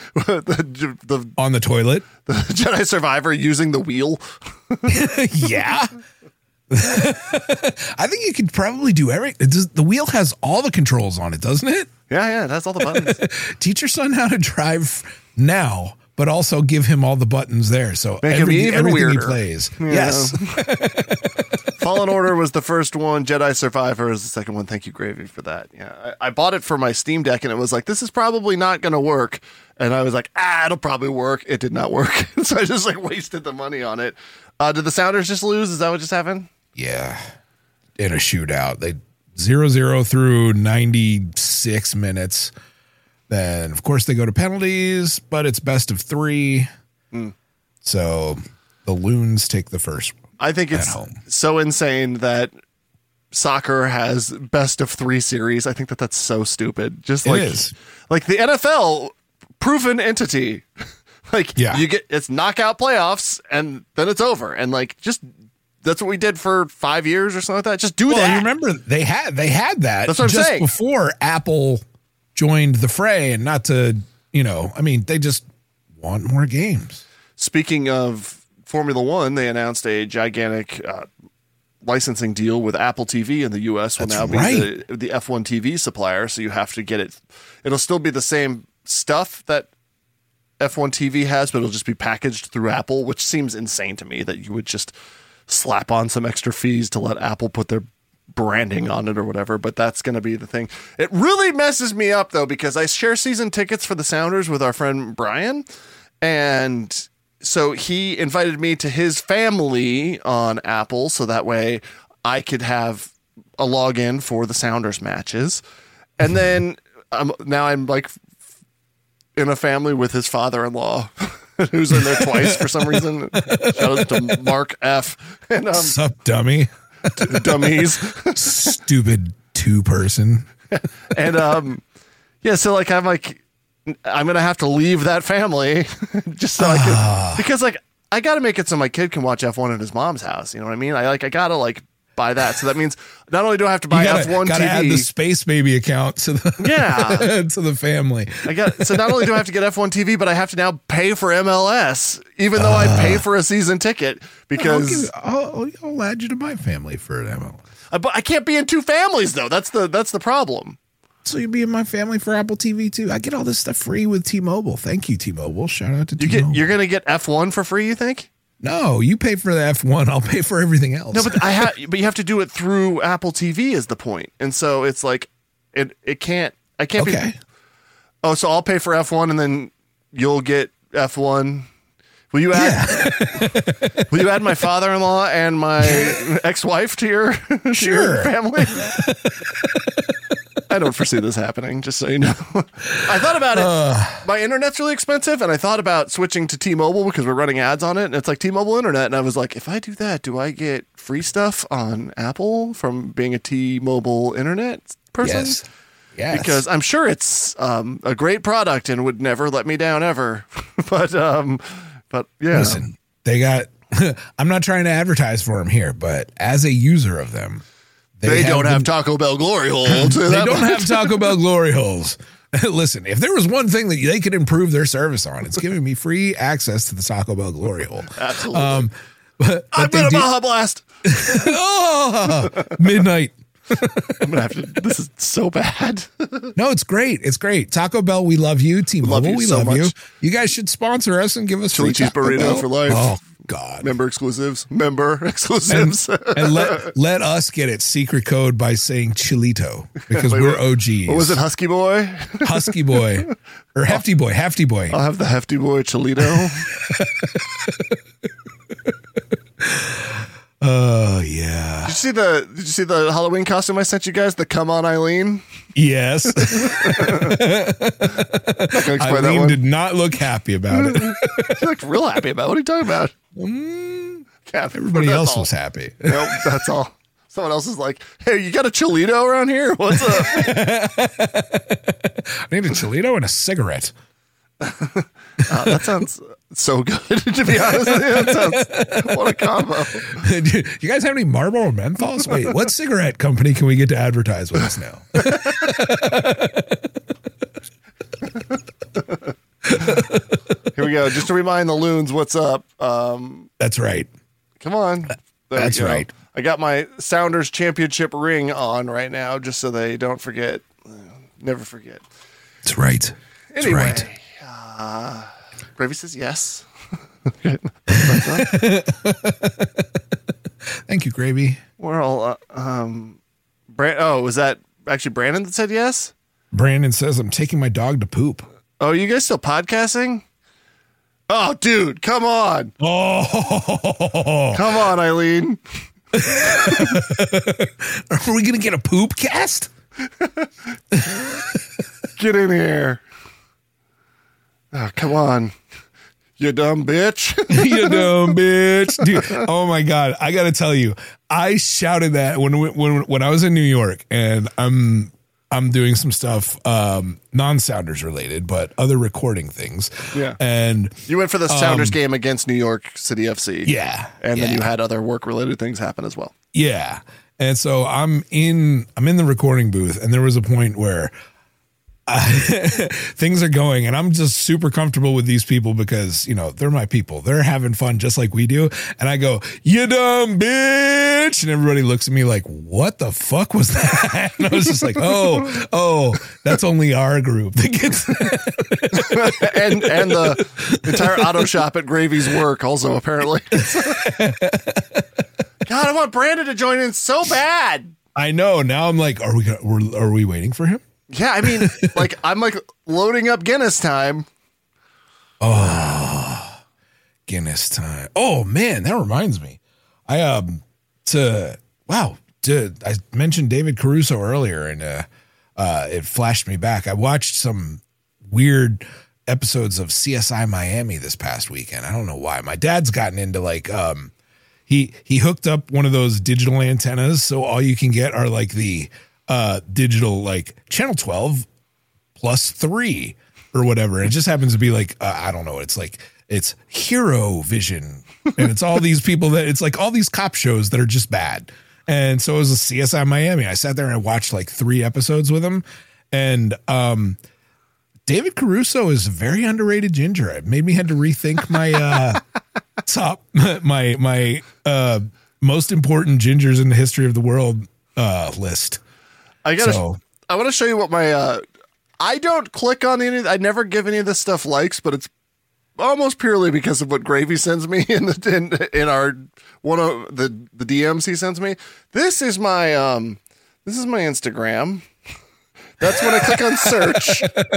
the, the on the toilet, the Jedi Survivor using the wheel? yeah. I think you could probably do every. Does, the wheel has all the controls on it, doesn't it? Yeah, yeah, that's all the buttons. Teach your son how to drive now, but also give him all the buttons there. So Make every, him even everything weirder. he plays. Yeah. Yes. Fallen Order was the first one. Jedi Survivor is the second one. Thank you, Gravy, for that. Yeah, I, I bought it for my Steam Deck, and it was like, this is probably not going to work. And I was like, ah, it'll probably work. It did not work. So I just like wasted the money on it. Uh, did the Sounders just lose? Is that what just happened? Yeah. In a shootout. They zero zero through ninety-six minutes. Then, of course, they go to penalties, but it's best of three. Mm. So the Loons take the first one. I think it's home. so insane that soccer has best of three series. I think that that's so stupid. Just like, it is. Like the N F L, proven entity. Like yeah. you get it's knockout playoffs and then it's over. And like just that's what we did for five years or something like that. Just do well, that. You remember they had they had that that's what I'm just saying. Before Apple joined the fray, and not to, you know, I mean, they just want more games. Speaking of Formula One, they announced a gigantic uh, licensing deal with Apple T V in the U S will That's now be right. the, the F one T V supplier. So you have to get it. It'll still be the same stuff that F one T V has, but it'll just be packaged through Apple, which seems insane to me that you would just slap on some extra fees to let Apple put their branding on it or whatever, but that's going to be the thing. It really messes me up though, because I share season tickets for the Sounders with our friend Brian, and so he invited me to his family on Apple so that way I could have a login for the Sounders matches. And then um, now I'm like in a family with his father-in-law who's in there twice for some reason. Shout out to Mark F. And, um, Sup, dummy? Dummies. Stupid two person. And um, yeah, so like I'm like I'm gonna have to leave that family just so I can, because like I gotta make it so my kid can watch F one at his mom's house. You know what I mean? I like I gotta like buy that. So that means not only do I have to buy gotta, F one gotta T V, add the Space Baby account to the yeah to the family. I got so not only do I have to get F one T V, but I have to now pay for M L S, even though uh, I pay for a season ticket because I'll, give, I'll, I'll add you to my family for an M L S. I, but I can't be in two families though. That's the that's the problem. So you'll be in my family for Apple T V too. I get all this stuff free with T-Mobile. Thank you, T-Mobile. Shout out to you T-Mobile. Get, you're gonna get F one for free, you think? No, you pay for the F one. I'll pay for everything else. No, but I have. But you have to do it through Apple T V is the point, and so it's like it. It can't. I can't okay. be. Oh, so I'll pay for F one, and then you'll get F one. Will you add? Yeah. Will you add my father-in-law and my ex-wife to your, to sure. your family? I don't foresee this happening, just so you know. I thought about it. Uh, My internet's really expensive, and I thought about switching to T-Mobile because we're running ads on it, and it's like T-Mobile internet. And I was like, if I do that, do I get free stuff on Apple from being a T-Mobile internet person? Yes. Yes. Because I'm sure it's um, a great product and would never let me down ever. but, um, but yeah. Listen, they got, I'm not trying to advertise for them here, but as a user of them, They, they have don't have been, Taco Bell glory holes. They don't much. have Taco Bell glory holes. Listen, if there was one thing that they could improve their service on, it's giving me free access to the Taco Bell glory hole. Absolutely. Um, but, but I'm going to Baja Blast. oh, midnight. I'm going to have to. This is so bad. No, it's great. It's great. Taco Bell, we love you. T-Mobile, love you we so love much. you. You guys should sponsor us and give us chili cheese burrito Bell. for life. Oh, God. Member exclusives. Member exclusives. And, and let, let us get its secret code by saying Chilito because Wait, we're what, O Gs. What was it? Husky Boy? Husky Boy. Or Hefty Boy. Hefty Boy. I'll have the Hefty Boy Chilito. Oh, yeah. Did you see the Did you see the Halloween costume I sent you guys? The Come On Eileen? Yes. Eileen did not look happy about it. She looked real happy about it. What are you talking about? Mm, yeah, everybody else all. was happy. Nope, that's all. Someone else is like, hey, you got a Chilito around here? What's up? I need a Chilito and a cigarette. Uh, that sounds so good, to be honest with you. That sounds, what a combo. Do you guys have any Marlboro Menthols? Wait, what cigarette company can we get to advertise with us now? Here we go. Just to remind the loons what's up. Um, That's right. Come on. There That's right. I got my Sounders championship ring on right now, just so they don't forget. Never forget. That's right. That's Anyway, right. Uh, Gravy says yes. Thank you, Gravy. We're all, uh, um, Brand- oh, was that actually Brandon that said yes? Brandon says, I'm taking my dog to poop. Oh, you guys still podcasting? Oh, dude, come on. Oh, come on, Eileen. Are we going to get a poop cast? Get in here. Oh, come on. You dumb bitch. You dumb bitch. Dude, oh my God. I got to tell you, I shouted that when, when, when I was in New York, and I'm, I'm doing some stuff, um, non-Sounders related, but other recording things. Yeah. And you went for the Sounders um, game against New York City F C. Yeah. And yeah. then you had other work related things happen as well. Yeah. And so I'm in, I'm in the recording booth, and there was a point where Uh, things are going, and I'm just super comfortable with these people because, you know, they're my people. They're having fun just like we do. And I go, you dumb bitch. And everybody looks at me like, what the fuck was that? And I was just like, oh, oh, that's only our group that gets that. and, and the entire auto shop at Gravy's work also, apparently. God, I want Brandon to join in so bad. I know. Now I'm like, are we, gonna, we're, are we waiting for him? Yeah, I mean, like, I'm like loading up Guinness time. Oh, Guinness time. Oh man, that reminds me. I um to wow, to, I mentioned David Caruso earlier, and uh, uh, it flashed me back. I watched some weird episodes of C S I Miami this past weekend. I don't know why. My dad's gotten into like um he he hooked up one of those digital antennas, so all you can get are like the uh digital like channel twelve plus three or whatever. It just happens to be like uh, I don't know, it's like it's Hero Vision, and it's all these people that it's like all these cop shows that are just bad. And so it was a C S I Miami. I sat there and I watched like three episodes with him, and um David Caruso is a very underrated ginger. It made me had to rethink my uh top my my uh most important gingers in the history of the world uh list. I gotta. So, I want to show you what my. Uh, I don't click on any. I never give any of this stuff likes, but it's almost purely because of what Gravy sends me in the in, in our one of the the D Ms he sends me. This is my um. This is my Instagram. That's when I click on search.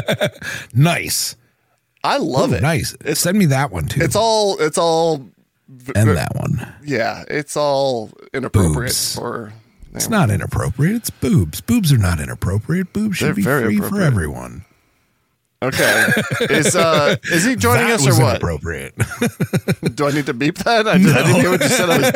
Nice. I love Ooh, it. Nice. It's, Send me that one too. It's all. It's all. And that one. Yeah, it's all inappropriate Boobs. for. It's not inappropriate. It's boobs. Boobs are not inappropriate. Boobs should They're be very free for everyone. Okay. Is uh is he joining that us was or what? Inappropriate. Do I need to beep that? I, did, No. I didn't hear what you said. I,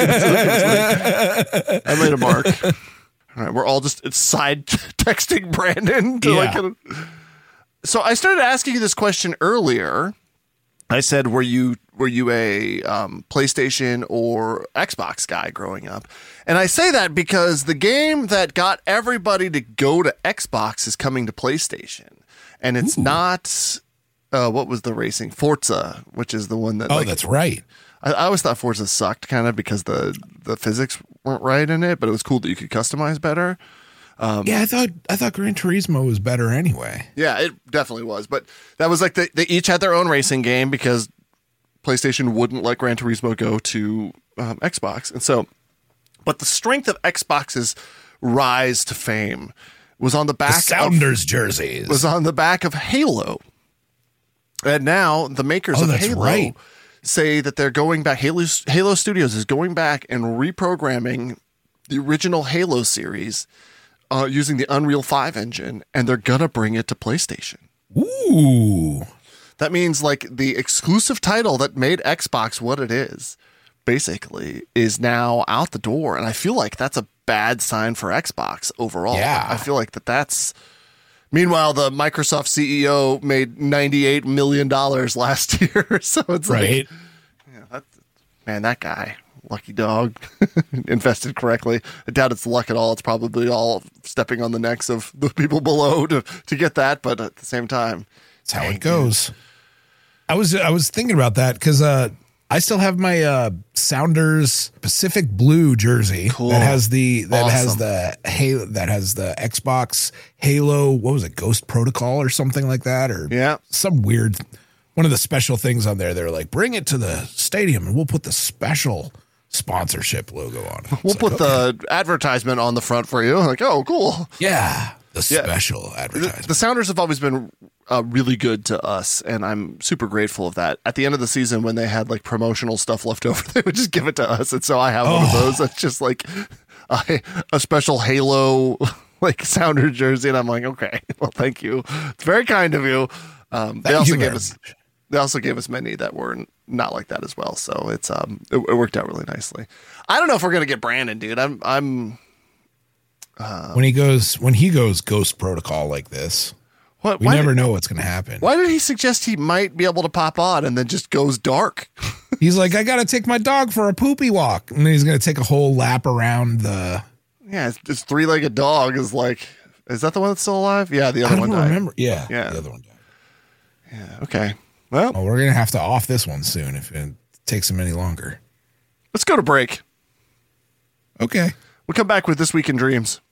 was like, I made a mark. All right, we're all just side texting Brandon to Yeah. like. So I started asking you this question earlier. I said, "Were you were you a um, PlayStation or Xbox guy growing up?" And I say that because the game that got everybody to go to Xbox is coming to PlayStation, and it's Ooh. not. Uh, what was the racing? Forza, which is the one that. Oh, like, that's right. I, I always thought Forza sucked, kind of because the the physics weren't right in it, but it was cool that you could customize better. Um, yeah, I thought I thought Gran Turismo was better anyway. Yeah, it definitely was. But that was like they, they each had their own racing game because PlayStation wouldn't let Gran Turismo go to um, Xbox. And so, but the strength of Xbox's rise to fame was on the back the Sounders of, jerseys. Was on the back of Halo. And now the makers oh, of that's Halo right. say that they're going back. Halo, Halo Studios is going back and reprogramming the original Halo series Uh, using the Unreal five engine, and they're gonna bring it to PlayStation. Ooh. That means like the exclusive title that made Xbox what it is, basically, is now out the door. And I feel like that's a bad sign for Xbox overall. Yeah. I feel like that that's... Meanwhile, the Microsoft C E O made ninety-eight million dollars last year. So it's right. like... Yeah, that's, man, that guy... Lucky dog. Invested correctly. I doubt it's luck at all. It's probably all stepping on the necks of the people below to, to get that. But at the same time, that's how it goes. I was I was thinking about that because uh, I still have my uh, Sounders Pacific Blue jersey Cool. that has the that Awesome. has the Halo that has the Xbox Halo. What was it? Ghost Protocol or something like that, or Yeah. some weird one of the special things on there. They're like, bring it to the stadium and we'll put the special sponsorship logo on it. We'll It's put like, okay. the advertisement on the front for you. Like, oh, cool. yeah the Yeah. special The, advertisement. the Sounders have always been uh, really good to us, and I'm super grateful of that. At the end of the season, when they had like promotional stuff left over, they would just give it to us, and so I have one of Oh. those. That's just like a, a special Halo like Sounder jersey, and I'm like, okay, well, thank you. It's very kind of you. Um, they Thank also you gave very us they also gave us many that were not like that as well. So it's um it, it worked out really nicely. I don't know if we're gonna get Brandon, dude. I'm I'm. when he goes when he goes Ghost Protocol like this, What? we why never did, know what's going to happen. Why did he suggest he might be able to pop on and then just goes dark? He's like, I got to take my dog for a poopy walk, and then he's going to take a whole lap around the. Yeah, it's, it's three-legged dog is like, is that the one that's still alive? Yeah, the other I don't one died. remember. Yeah, Yeah. the other one. Yeah, okay. Well, Oh, we're going to have to off this one soon if it takes him any longer. let's go to break. Okay. We'll come back with This Week in Dreams.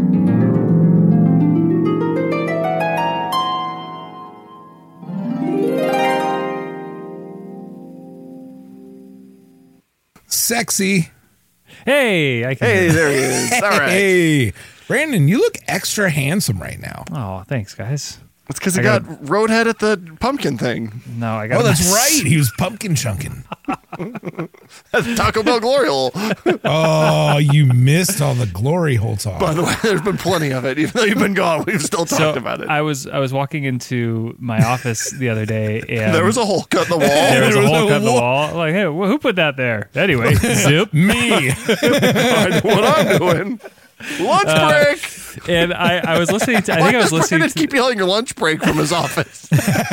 Sexy. Hey, I can. Hey, there he is. All right. Hey, Brandon, you look extra handsome right now. Oh, thanks, guys. It's because he I got got- Roadhead at the pumpkin thing. No, I got. Oh, that's right. He was pumpkin chunking. That's Taco Bell Glory Hole. Oh, you missed all the glory hole talk. By the way, there's been plenty of it. Even though you've been gone, we've still talked So about it. I was I was walking into my office the other day, and there was a hole cut in the wall. there was a there was hole a cut in the wall. wall. Like, hey, wh- who put that there? Anyway, zip. Me. I know what I'm doing. Lunch break. And I, I was listening to. I Why think I was does listening Brandon to. keep yelling your lunch break from his office?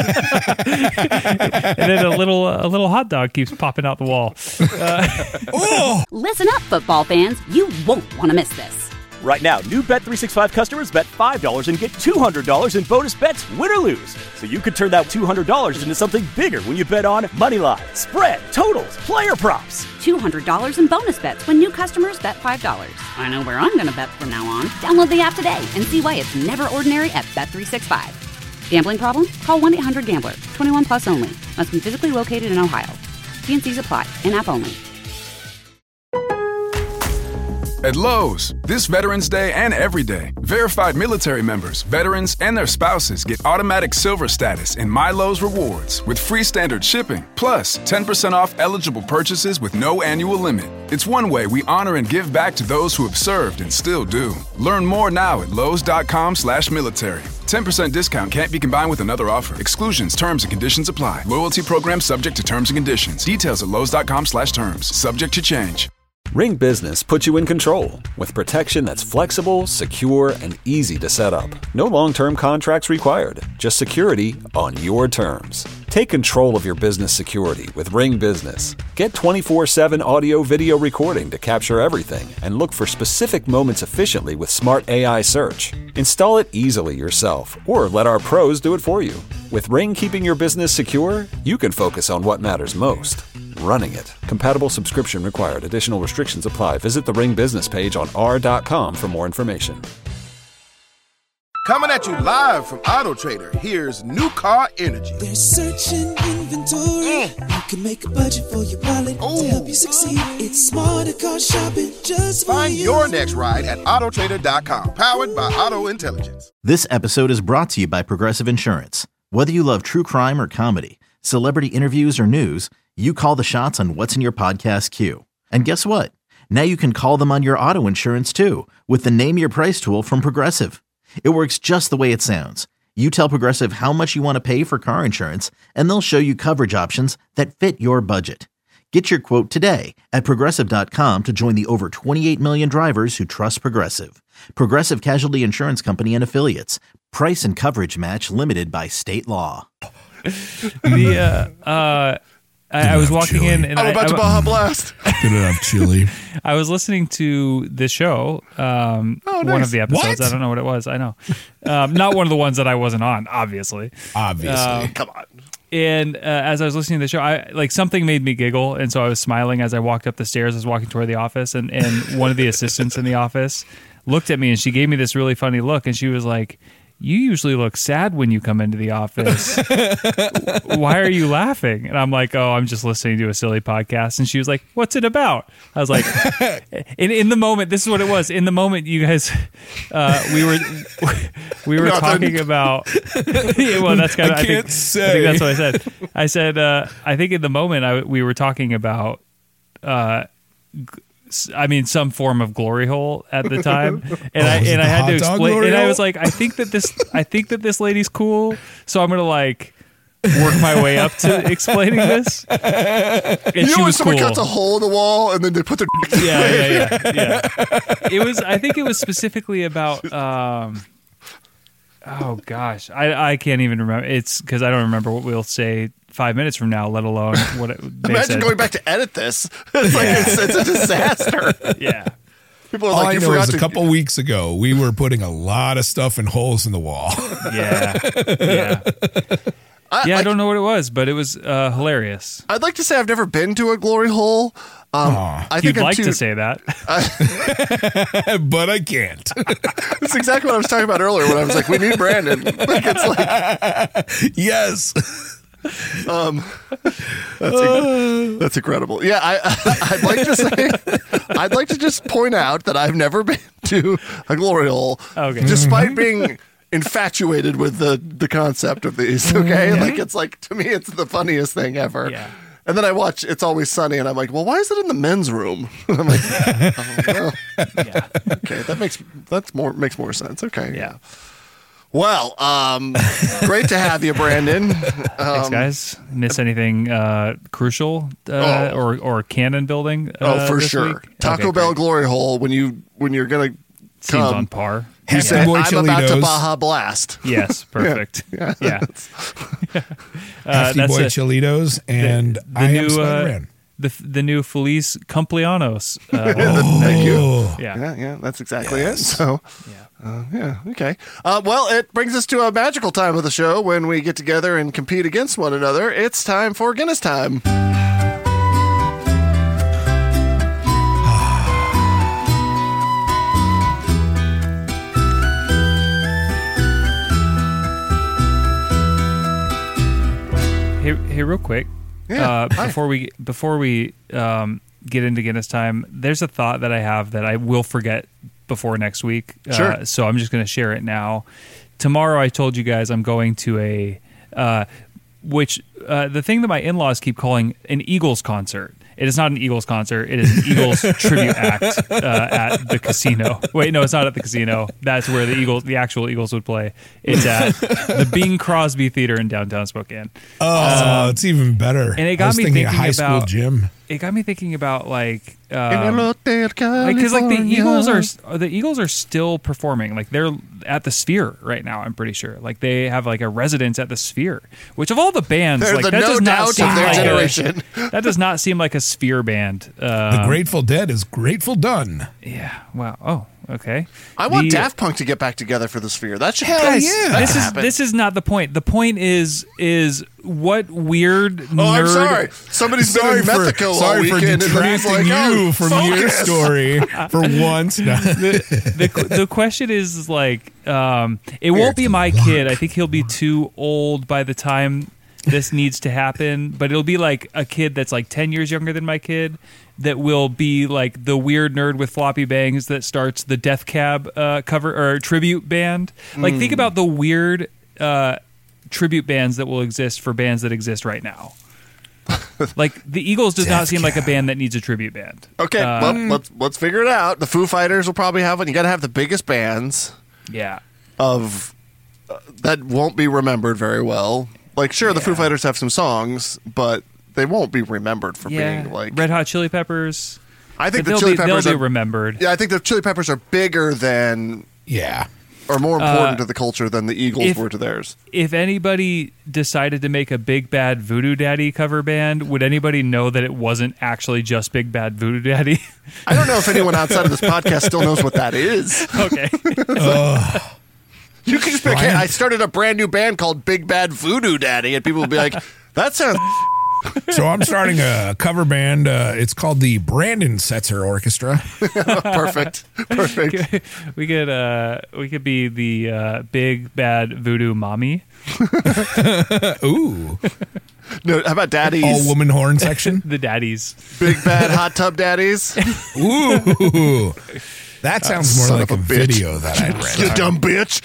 And then a little a little hot dog keeps popping out the wall. Oh, Listen up, football fans. You won't want to miss this. Right now, new Bet three sixty-five customers bet five dollars and get two hundred dollars in bonus bets, win or lose. So you could turn that two hundred dollars into something bigger when you bet on money line, spread, totals, player props. two hundred dollars in bonus bets when new customers bet five dollars. I know where I'm going to bet from now on. Download the app today and see why it's never ordinary at Bet three sixty-five. Gambling problem? Call one eight hundred gambler. twenty-one plus only. Must be physically located in Ohio. T N Cs apply. In-app only. At Lowe's, this Veterans Day and every day, verified military members, veterans, and their spouses get automatic silver status in My Lowe's Rewards with free standard shipping, plus ten percent off eligible purchases with no annual limit. It's one way we honor and give back to those who have served and still do. Learn more now at lowes.com slash military. ten percent discount can't be combined with another offer. Exclusions, terms, and conditions apply. Loyalty program subject to terms and conditions. Details at lowes.com slash terms. Subject to change. Ring Business puts you in control with protection that's flexible, secure, and easy to set up. No long-term contracts required, just security on your terms. Take control of your business security with Ring Business. Get twenty-four seven audio video recording to capture everything and look for specific moments efficiently with smart A I search. Install it easily yourself or let our pros do it for you. With Ring keeping your business secure, you can focus on what matters most. Running it. Compatible subscription required. Additional restrictions apply. Visit the Ring business page on r dot com for more information. Coming at you live from Auto Trader, here's New Car Energy. There's searching inventory. You can make a budget for your wallet to help you succeed. It's smarter car shopping just for Find you. your next ride at auto trader dot com, powered by Auto Intelligence. This episode is brought to you by Progressive Insurance. Whether you love true crime or comedy, celebrity interviews or news, you call the shots on what's in your podcast queue. And guess what? Now you can call them on your auto insurance too with the Name Your Price tool from Progressive. It works just the way it sounds. You tell Progressive how much you want to pay for car insurance, and they'll show you coverage options that fit your budget. Get your quote today at progressive dot com to join the over twenty-eight million drivers who trust Progressive. Progressive Casualty Insurance Company and Affiliates. Price and coverage match limited by state law. The uh, uh, I, I was walking chili. in, and I'm I, about I, to Baja Blast. good enough, chili. I was listening to this show. Um, Oh, One nice. of the episodes. What? I don't know what it was. I know, um, not one of the ones that I wasn't on. Obviously, Obviously. Um, Come on. and uh, as I was listening to the show, I like something made me giggle, and so I was smiling as I walked up the stairs. I was walking toward the office, and and one of the assistants in the office looked at me, and she gave me this really funny look, and she was like, "You usually look sad when you come into the office. Why are you laughing?" And I'm like, "Oh, I'm just listening to a silly podcast." And she was like, "What's it about?" I was like, in, in the moment, this is what it was. In the moment, you guys, uh, we were we were Nothing. talking about. Yeah, well, that's kind of. I I, can't think, say. I think that's what I said. I said, uh, I think in the moment, I, we were talking about. Uh, I mean, some form of glory hole at the time, and Oh, I was it and I the had hot to dog explain. glory And I hole? was like, I think that this, I think that this lady's cool, so I'm gonna like work my way up to explaining this. And You she know when was someone cool. cuts a hole in the wall and then they put their Yeah, yeah, yeah, yeah. It was. I think it was specifically about. Um, oh gosh, I I can't even remember. It's because I don't remember what we'll say five minutes from now, let alone what it, they Imagine said. going back to edit this. It's like it's, it's a disaster. Yeah. People are All like, I you know forgot is to. a couple weeks ago, we were putting a lot of stuff in holes in the wall. Yeah, yeah, I, yeah. I like, don't know what it was, but it was uh, hilarious. I'd like to say I've never been to a glory hole. Um, Aw. I think You'd I'm like too, to say that. But I can't. That's exactly what I was talking about earlier when I was like, we need Brandon. Like, it's like, Yes. um, that's, inc- that's incredible. Yeah, I, I, I'd like to say, I'd like to just point out that I've never been to a glory hole, Okay. despite being infatuated with the, the concept of these. Okay, like it's like to me, it's the funniest thing ever. Yeah. And then I watch It's Always Sunny, and I'm like, well, why is it in the men's room? I'm like, oh, well, Yeah. okay, that makes that's more makes more sense. Okay, Yeah. Well, um, great to have you, Brandon. Thanks, Um, guys. Miss anything uh, crucial uh, Oh. or or canon building? Uh, Oh, for this sure. week? Taco Okay, Bell great. Glory Hole. When you when you're gonna Seems come, on par. you Happy say, Boy I'm about to Cholitos. Baja Blast. Yes, perfect. Yeah. Yeah. Uh, Hefty that's Boy it. Cholitos and the I am new uh, Spider-Man. the the new Feliz Cumpleaños. Uh, Thank you. Oh. yeah. Yeah, yeah, that's exactly Yes. it. So, Yeah. uh, yeah, okay. Uh, well, it brings us to a magical time of the show when we get together and compete against one another. It's time for Guinness time. Hey, hey, real quick. Yeah, uh, hi. before we before we um, get into Guinness time, there's a thought that I have that I will forget before next week. Sure. Uh, so I'm just going to share it now. Tomorrow, I told you guys I'm going to a uh, which uh, the thing that my in-laws keep calling an Eagles concert. It is not an Eagles concert. It is an Eagles tribute act uh, at the casino. Wait, no, it's not at the casino. That's where the Eagles, the actual Eagles, would play. It's at the Bing Crosby Theater in downtown Spokane. Oh, it's even better. And it I got was me thinking a thinking high school about- gym. It got me thinking about like In el um, Hotel because like the California. Eagles are the Eagles are still performing. Like they're at the Sphere right now. I'm pretty sure. Like they have like a residence at the Sphere. Which of all the bands, They're like the that no does not doubt seem of their like generation. A, that does not seem like a Sphere band. Um, The Grateful Dead is Grateful Done. Yeah. Wow. Oh. Okay. I want The- Daft Punk to get back together for the Sphere. That should Hell guys, yeah. that This should is happen. this is not the point. The point is is what weird nerd. Oh, I'm sorry. Somebody's Sorry been in for, Mexico all sorry for weekend, and then he's detracting like, you oh, from focus. your story for once. No. the, the the question is like um, it won't be my kid. I think he'll be too old by the time this needs to happen, but it'll be like a kid that's like ten years younger than my kid that will be like the weird nerd with floppy bangs that starts the Death Cab uh, cover or tribute band. Like think about the weird uh, tribute bands that will exist for bands that exist right now. Like the Eagles does not Death seem like a Cab. band that needs a tribute band. Okay, Uh, well, let's let's figure it out. The Foo Fighters will probably have one. You got to have the biggest bands Yeah. of uh, that won't be remembered very well. Like, sure, the Foo Fighters have some songs, but they won't be remembered for Yeah. being like. Red Hot Chili Peppers. I think But the they'll Chili be, Peppers they'll are be remembered. Yeah, I think the Chili Peppers are bigger than Yeah. or more important Uh, to the culture than the Eagles if- were to theirs. If anybody decided to make a Big Bad Voodoo Daddy cover band, would anybody know that it wasn't actually just Big Bad Voodoo Daddy? I don't know if anyone outside of this podcast still knows what that is. Okay. You could just be like, hey, Ryan- I started a brand new band called Big Bad Voodoo Daddy, and people would be like, that sounds. So I'm starting a cover band. Uh, it's called the Brandon Setzer Orchestra. Perfect. Perfect. We could uh, we could be the uh, big bad voodoo mommy. Ooh. No, how about daddies? All woman horn section. The daddies. Big bad hot tub daddies. Ooh. That sounds Uh, more son like a, of a bitch. video that I'd read. You dumb bitch.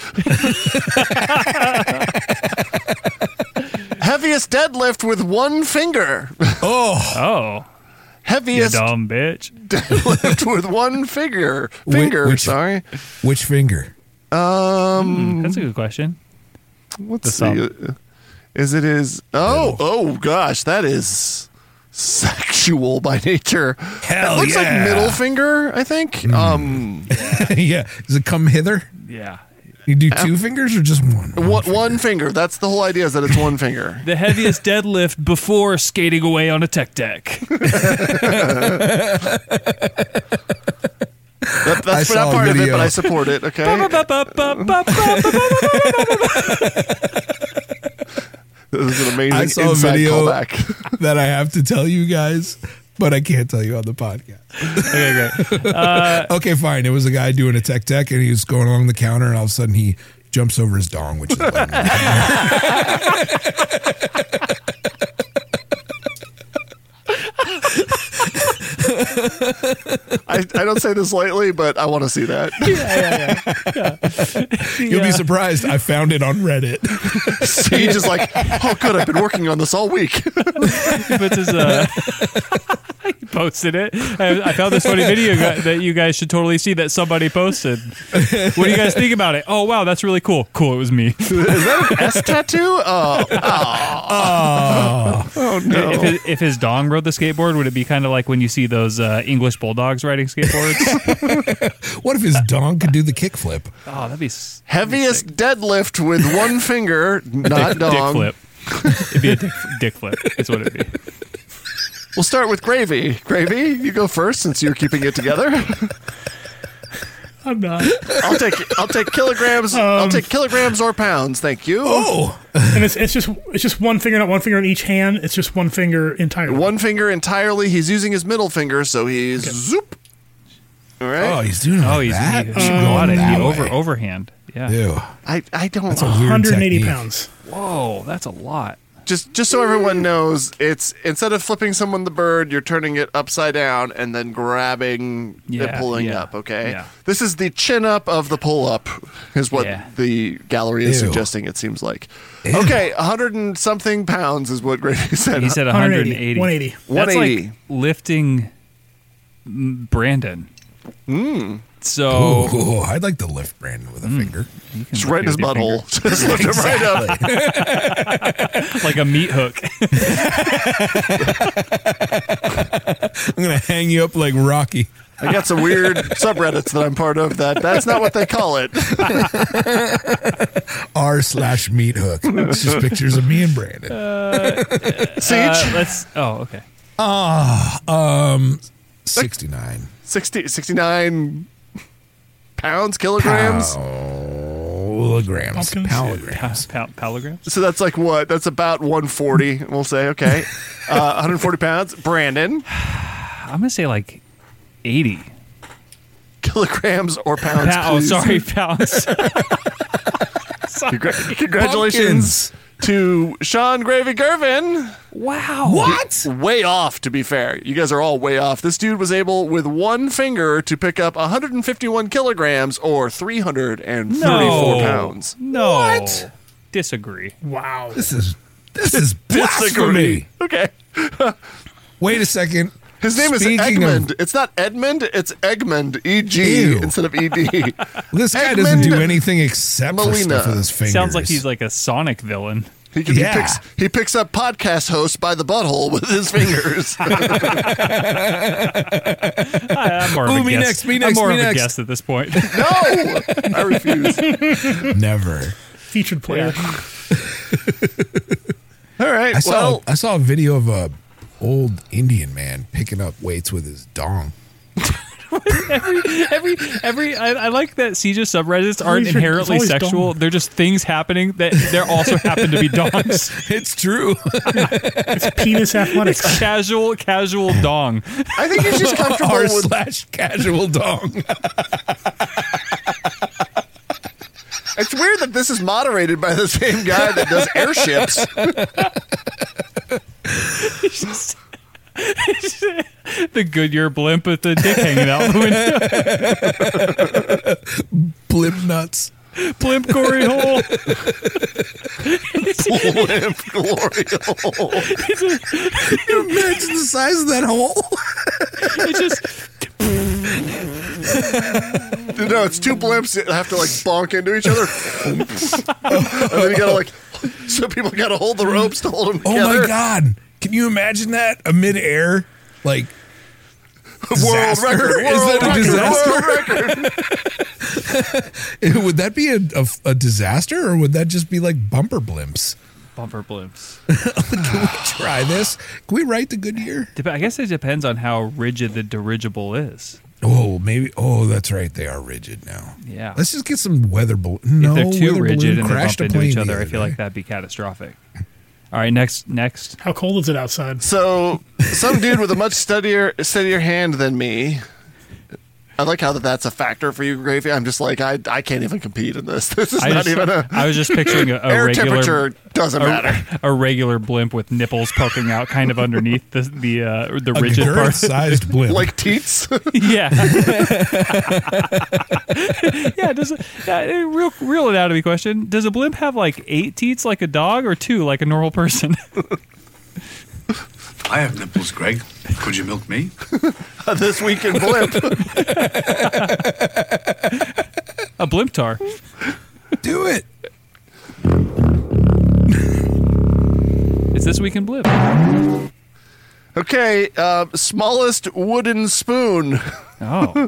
Heaviest deadlift with one finger. Oh. Oh. You Heaviest dumb bitch. deadlift with one finger. Finger, which, sorry. Which finger? Um, That's a good question. let's The see. Is it his? Oh, oh gosh, that is sexual by nature. Hell It looks yeah. like middle finger, I think. Um, Yeah. Does it come hither? Yeah. You do two fingers or just one? one, one finger. That's the whole idea, is that it's one finger. The heaviest deadlift before skating away on a tech deck. That, I that's saw not a part of it, video. but I support it. Okay. This is an amazing I saw a inside video callback. that I have to tell you guys, but I can't tell you on the podcast. Okay, great. Uh, Okay, fine. It was a guy doing a tech deck, and he was going along the counter, and all of a sudden he jumps over his dong, which is like I, I don't say this lightly, but I want to see that. You'll be surprised. I found it on Reddit. Siege is like, oh, good. I've been working on this all week. he puts his, uh, he posted it. I, I found this funny video gu- that you guys should totally see that somebody posted. What do you guys think about it? Oh, wow, that's really cool. Cool, it was me. Is that an S tattoo? Oh, oh, oh no. If his, if his dong rode the skateboard, would it be kind of like when you see those uh, English bulldogs riding skateboards? What if his dong could do the kickflip? Oh, that'd be s- Heaviest deadlift with one finger, not dick, dong. dick flip. It'd be a dick, dick flip. That's what it'd be. We'll start with Gravy. Gravy, you go first since you're keeping it together. I'm not. I'll take I'll take kilograms. I'll Um, take kilograms or pounds. Thank you. Oh, And it's it's just it's just one finger, not one finger in each hand. It's just one finger entirely. One finger entirely. He's using his middle finger, so he's zoop. All right. oh, he's doing it Oh, like he's that. he, Should he go got it. that He over way. overhand. Yeah. Ew. I I don't. That's a weird one hundred eighty technique. pounds. Whoa, that's a lot. Just just so everyone knows, it's instead of flipping someone the bird, you're turning it upside down and then grabbing Yeah, and pulling yeah, up, okay? yeah. This is the chin up of the pull up, is what Yeah. the gallery is Ew. suggesting, it seems like. Ew. Okay, one hundred and something pounds is what Grady said. He said one hundred eighty. one eighty. That's one eighty. like lifting mm, Brandon. Mm. So Ooh, I'd like to lift Brandon with a finger. you can Just lift right in his it with your butthole. Just lift it right up. finger. Like a meat hook. I'm gonna hang you up like Rocky. I got some weird subreddits that I'm part of that that's not what they call it. R slash meat hook. It's just pictures of me and Brandon. Siege? Uh, let's. Oh, okay. Ah, um, sixty-nine sixty, sixty-nine pounds, kilograms? kilograms, Pumpkins? palograms. Pa- pa- palograms. So that's like what? That's about one forty, we'll say. Okay. Uh, one hundred forty pounds. Brandon, I'm gonna say like eighty. kilograms or pounds, Pa- oh, please. sorry, pounds. Sorry. Congra- congratulations to Sean Gravy Gervin. Wow. What? Way off, to be fair. You guys are all way off. This dude was able, with one finger, to pick up one hundred fifty-one kilograms or three hundred thirty-four No. pounds. No. What? Disagree. Wow. This is this is Disagree. blasphemy. Okay. Wait a second. His name Speaking is Egmond. of- It's not Edmund, it's Egmond, E G Ew. instead of E D. This guy doesn't do Egmond anything except for Molina. stuff with his fingers. Sounds like he's like a Sonic villain. He, can, Yeah. he, picks, he picks up podcast hosts by the butthole with his fingers. I, I'm more of Ooh, a me guest. next, me I'm next, more me of a next. guest at this point. No! I refuse. never. Featured player. All right. I saw well, I saw a video of a old Indian man picking up weights with his dong. every every every I, I like that siege subreddits aren't It's always- inherently it's always sexual. dong. They're just things happening that there also happen to be dongs. It's true. It's penis athletics. It's casual casual dong. I think he's just comfortable R with. slash casual dong. It's weird that this is moderated by the same guy that does airships. The Goodyear blimp with the dick hanging out the window. Blimp nuts. Blimp Corey Hole. Blimp glory hole. Imagine the size of that hole. It's just No, it's two blimps that have to like bonk into each other. And then you gotta like, so people gotta hold the ropes to hold them Oh together. my God. Can you imagine that? A mid-air, like, World disaster? record. Is World that a record. disaster? World record. Would that be a, a, a disaster, or would that just be like bumper blimps? bumper blimps. Can we try this? Can we write the Goodyear? Dep- I guess it depends on how rigid the dirigible is. Oh, maybe. Oh, that's right. They are rigid now. Yeah. Let's just get some weather balloon. No, if they're too weather rigid balloon and they crashed bump a into plane each the other, I other feel day. like that'd be catastrophic. All right, next, next. How cold is it outside? So, some dude with a much steadier, steadier hand than me. I like how that that's a factor for you, Gravy. I'm just like, I I can't even compete in this. This is I not just, even a. I was just picturing a, a air regular temperature doesn't a, matter. A regular blimp with nipples poking out, kind of underneath the the uh, the A rigid part. girth-sized blimp. Like teats. Yeah. yeah. Does it, yeah, real real anatomy question? Does a blimp have like eight teats like a dog, or two like a normal person? I have nipples, Greg. Could you milk me? This week in blimp. A blimp tar. Do it. It's this week in blimp. Okay, uh, smallest wooden spoon. Oh.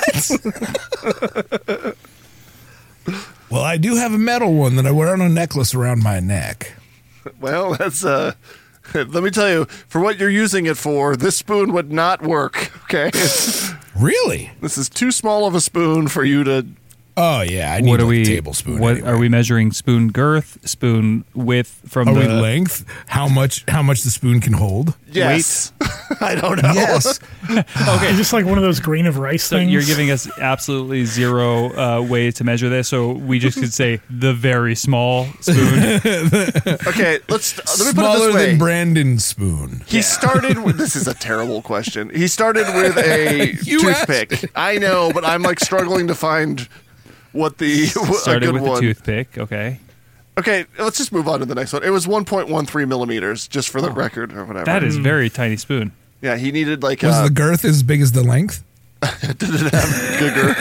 What? Well, I do have a metal one that I wear on a necklace around my neck. Well, that's uh. Let me tell you, for what you're using it for, this spoon would not work. Okay. Really? This is too small of a spoon for you to. Oh yeah, I need What are like we? a tablespoon. What anyway. are we measuring? Spoon girth, spoon width from Are the we length? How much? How much the spoon can hold? Yes. I don't know. Yes. Okay. Is this like one of those grain of rice So things? you're giving us absolutely zero uh, way to measure this, so we just could say the very small spoon. Okay, let's let me put it Smaller this way. than Brandon's spoon. He started with this is a terrible question. He started with a You toothpick. I know, but I'm like struggling to find what the a Started good with one. a toothpick. Okay, Okay, let's just move on to the next one. It was one point one three millimeters, just for the record or whatever. that is very tiny spoon. Yeah, he needed like Was uh, the girth as big as the length? did it have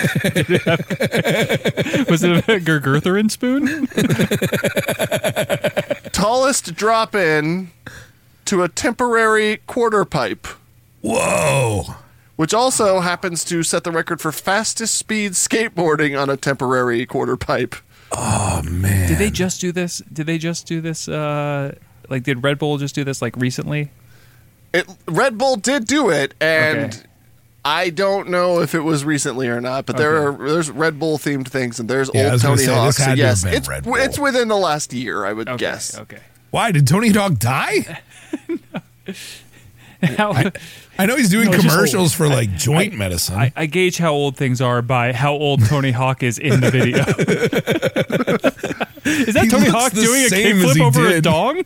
Gugger? Was it a Gergertherin spoon? Tallest drop in to a temporary quarter pipe, Whoa. which also happens to set the record for fastest speed skateboarding on a temporary quarter pipe. Oh man. Did they just do this? Did they just do this? Uh, like, did Red Bull just do this like recently? It, Red Bull did do it, and Okay. I don't know if it was recently or not. But there Okay. are there's Red Bull themed things, and there's Yeah, I old was gonna Tony say, Hawk. this So had to yes, have been it's Red Bull. it's within the last year, I would Okay, guess. Okay. Why did Tony Hawk die? How, I, I know he's doing No, it's just commercials for like joint medicine. I, I gauge how old things are by how old Tony Hawk is in the video. Is that He Tony looks Hawk the doing a same as kickflip he over a did. dong?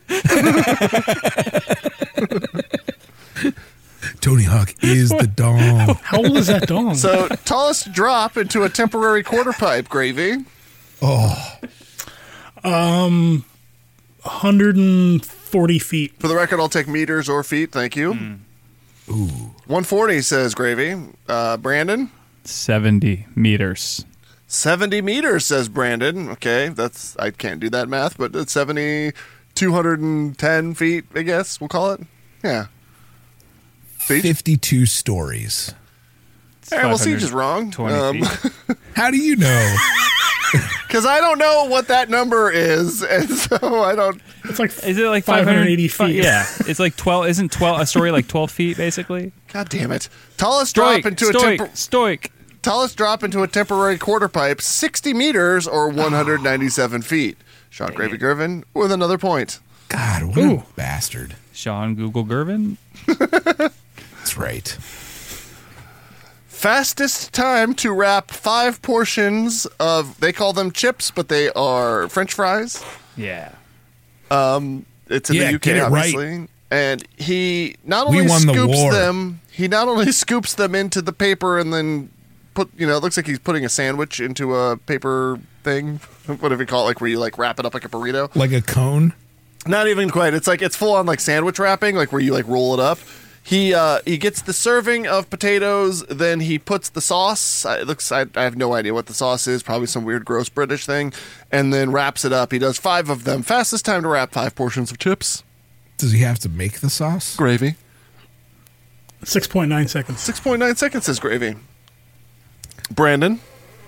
Tony Hawk is the dong. How old is that dong? So tallest drop into a temporary quarter pipe, Gravy. Oh, um, one hundred forty feet. For the record, I'll take meters or feet. Thank you. Mm. Ooh. one forty says Gravy. Uh, Brandon. seventy meters. seventy meters says Brandon. Okay, that's I can't do that math, but it's seventy, two hundred ten feet. I guess we'll call it. Yeah. Feet. fifty-two stories. All right, well, Siege is wrong. twenty Um, feet. How do you know? Because I don't know what that number is, and so I don't. It's like Is it like five hundred five hundred eighty feet. Yeah, it's like twelve. Isn't twelve a story like twelve feet basically? God damn it. Tallest Stoic, drop into stoic, a tempor- stoic. Tallest drop into a temporary quarter pipe, sixty meters or one hundred ninety-seven feet. Sean Gravy Gervin with another point. God, what Ooh. a bastard. Sean Google Gervin. That's right. Fastest time to wrap five portions of, they call them chips, but they are French fries. Yeah. Um, it's in Yeah, the U K, get it right. obviously. And he not We only won the scoops war. them, he not only scoops them into the paper and then put, you know, it looks like he's putting a sandwich into a paper thing. Whatever you call it, like where you like wrap it up like a burrito. Like a cone? Not even quite. It's like it's full on like sandwich wrapping, like where you like roll it up. He uh, he gets the serving of potatoes, then he puts the sauce. It looks I, I have no idea what the sauce is, probably some weird gross British thing, and then wraps it up. He does five of them. Fastest time to wrap five portions of chips. Does he have to make the sauce? Gravy. six point nine seconds. six point nine seconds is Gravy. Brandon.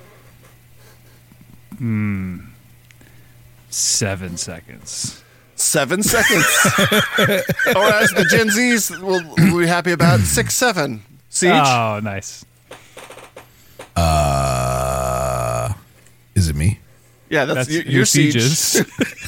Hmm. Seven seconds. Seven seconds. Or as the Gen Zs will, will be happy about, six, seven. Siege. Oh, nice. Uh, is it me? Yeah, that's, That's your, your your siege. sieges.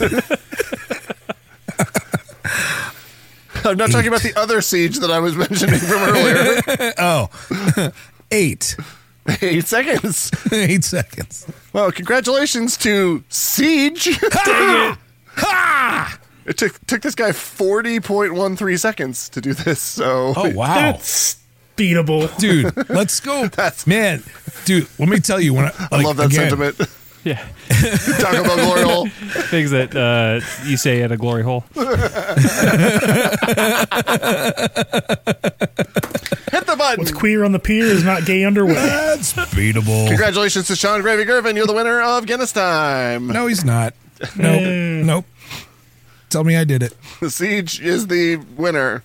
I'm not talking about the other siege that I was mentioning from earlier. Oh, eight. Eight seconds. Eight seconds. Well, congratulations to Siege. Dang it. Ha! It took took this guy forty point one three seconds to do this. So Oh, wow. That's beatable. Dude, let's go. Man, dude, let me tell you. when I, I like, love that again, sentiment. Yeah. Taco Bell glory hole. Things that uh, you say at a glory hole. Hit the button. What's queer on the pier is not gay underwear. That's beatable. Congratulations to Sean Gravy Gervin. You're the winner of Guinness Time. No, he's not. Nope. Nope. Tell me I did it. The Siege is the winner.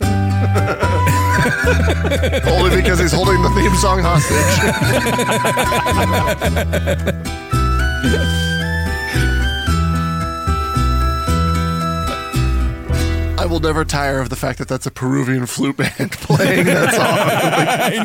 Only because he's holding the theme song hostage. I will never tire of the fact that that's a Peruvian flute band playing that song. I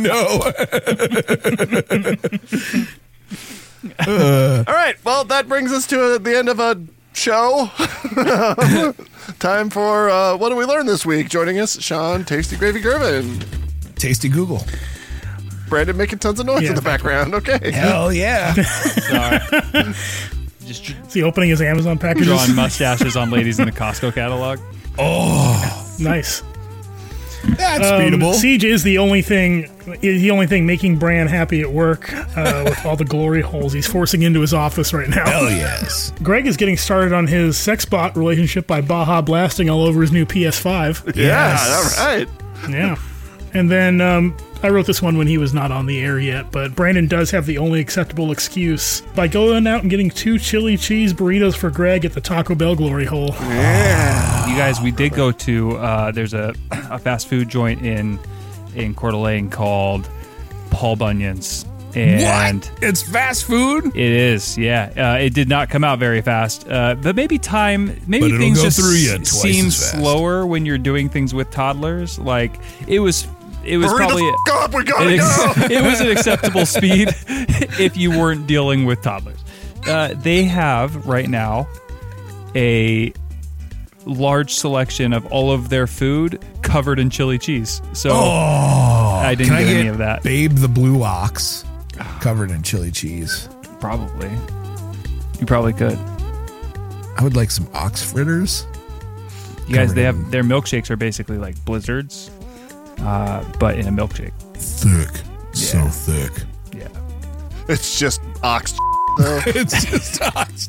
know. uh, All right. Well, that brings us to uh, the end of a show. Time for uh, what do we learn this week? Joining us, Sean Tasty Gravy Gervin. Tasty Google. Brandon making tons of noise Yeah. in the background. Okay. Hell yeah. Sorry. Just Is he opening his Amazon packages? drawing mustaches on ladies in the Costco catalog. Oh, Nice. that's Um, beatable. Siege is the only thing is the only thing making Bran happy at work uh, with all the glory holes he's forcing into his office right now. Hell yes. Greg is getting started on his sex bot relationship by Baja blasting all over his new P S five. Yeah. Yes. All right. Yeah. And then um, I wrote this one when he was not on the air yet, but Brandon does have the only acceptable excuse by going out and getting two chili cheese burritos for Greg at the Taco Bell glory hole. Yeah. You guys, we did go to, uh, there's a, a fast food joint in in Coeur d'Alene called Paul Bunyan's. And What? It's fast food? It is, yeah. Uh, it did not come out very fast, uh, but maybe time, maybe But it'll things go just through you twice seem as fast. slower when you're doing things with toddlers. Like it was, it was Hurry probably the f- up. We gotta an go. it was an acceptable speed if you weren't dealing with toddlers. Uh, they have right now a large selection of all of their food covered in chili cheese. So Oh, I didn't can get I any get of that. Babe the Blue Ox covered in chili cheese. Probably, you probably could. I would like some ox fritters. You guys, Covered they in- have their milkshakes are basically like blizzards, uh, but in a milkshake. Thick. So Yeah. thick. Yeah. It's just ox. though. It's just ox.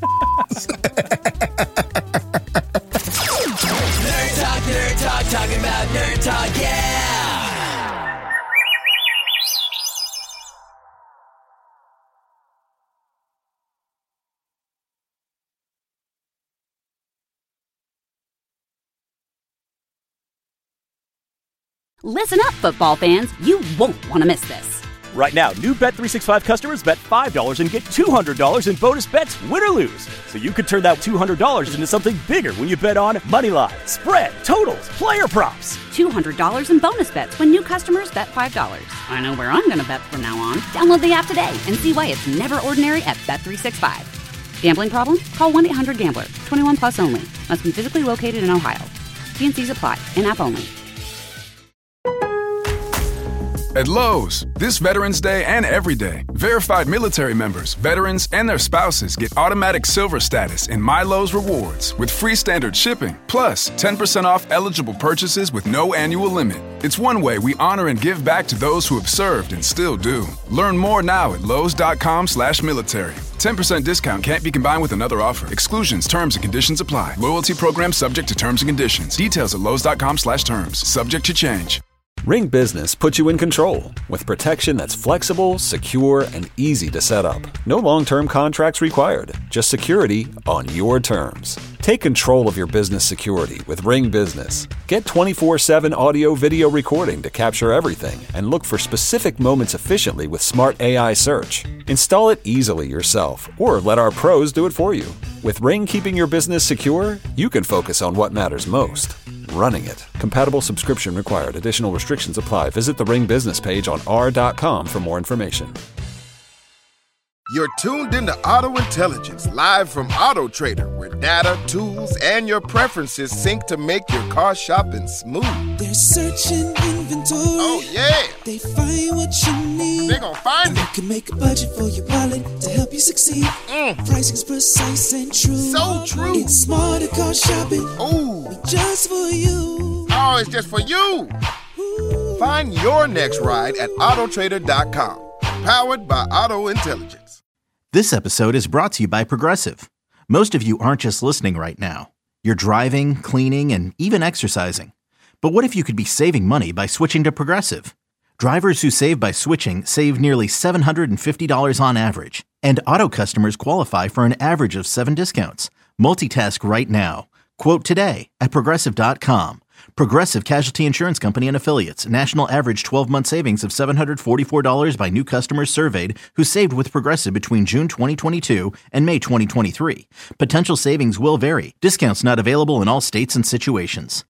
Nerd Talk, Nerd Talk, talking about Nerd Talk, yeah! Listen up, football fans. You won't want to miss this. Right now, new Bet three sixty-five customers bet five dollars and get two hundred dollars in bonus bets, win or lose. So you could turn that two hundred dollars into something bigger when you bet on moneyline, spread, totals, player props. two hundred dollars in bonus bets when new customers bet five dollars. I know where I'm going to bet from now on. Download the app today and see why it's never ordinary at Bet three sixty-five. Gambling problem? Call one eight hundred gambler. twenty-one plus only. Must be physically located in Ohio. T and C's apply. In-app only. At Lowe's, this Veterans Day and every day, verified military members, veterans, and their spouses get automatic silver status in My Lowe's Rewards with free standard shipping, plus ten percent off eligible purchases with no annual limit. It's one way we honor and give back to those who have served and still do. Learn more now at lowes.com slash military. ten percent discount can't be combined with another offer. Exclusions, terms, and conditions apply. Loyalty program subject to terms and conditions. Details at lowes.com slash terms. Subject to change. Ring Business puts you in control with protection that's flexible, secure, and easy to set up. No long-term contracts required, just security on your terms. Take control of your business security with Ring Business. Get twenty-four seven audio video recording to capture everything and look for specific moments efficiently with smart A I search. Install it easily yourself or let our pros do it for you. With Ring keeping your business secure, you can focus on what matters most. Running it. Compatible subscription required. Additional restrictions apply. Visit the Ring business page on r dot com for more information. You're tuned into Auto Intelligence, live from Auto Trader, where data, tools, and your preferences sync to make your car shopping smooth. They're searching inventory. Oh, yeah. They find what you need. They're gonna find and it. You can make a budget for your wallet to help you succeed. Mm. Pricing's precise and true. So true. It's smarter car shopping. Ooh. Just for you. Oh, it's just for you. Ooh. Find your next ride at auto trader dot com. Powered by Auto Intelligence. This episode is brought to you by Progressive. Most of you aren't just listening right now. You're driving, cleaning, and even exercising. But what if you could be saving money by switching to Progressive? Drivers who save by switching save nearly seven hundred fifty dollars on average. And auto customers qualify for an average of seven discounts. Multitask right now. Quote today at progressive dot com. Progressive Casualty Insurance Company and Affiliates. National average twelve-month savings of seven hundred forty-four dollars by new customers surveyed who saved with Progressive between June twenty twenty-two and May twenty twenty-three. Potential savings will vary. Discounts not available in all states and situations.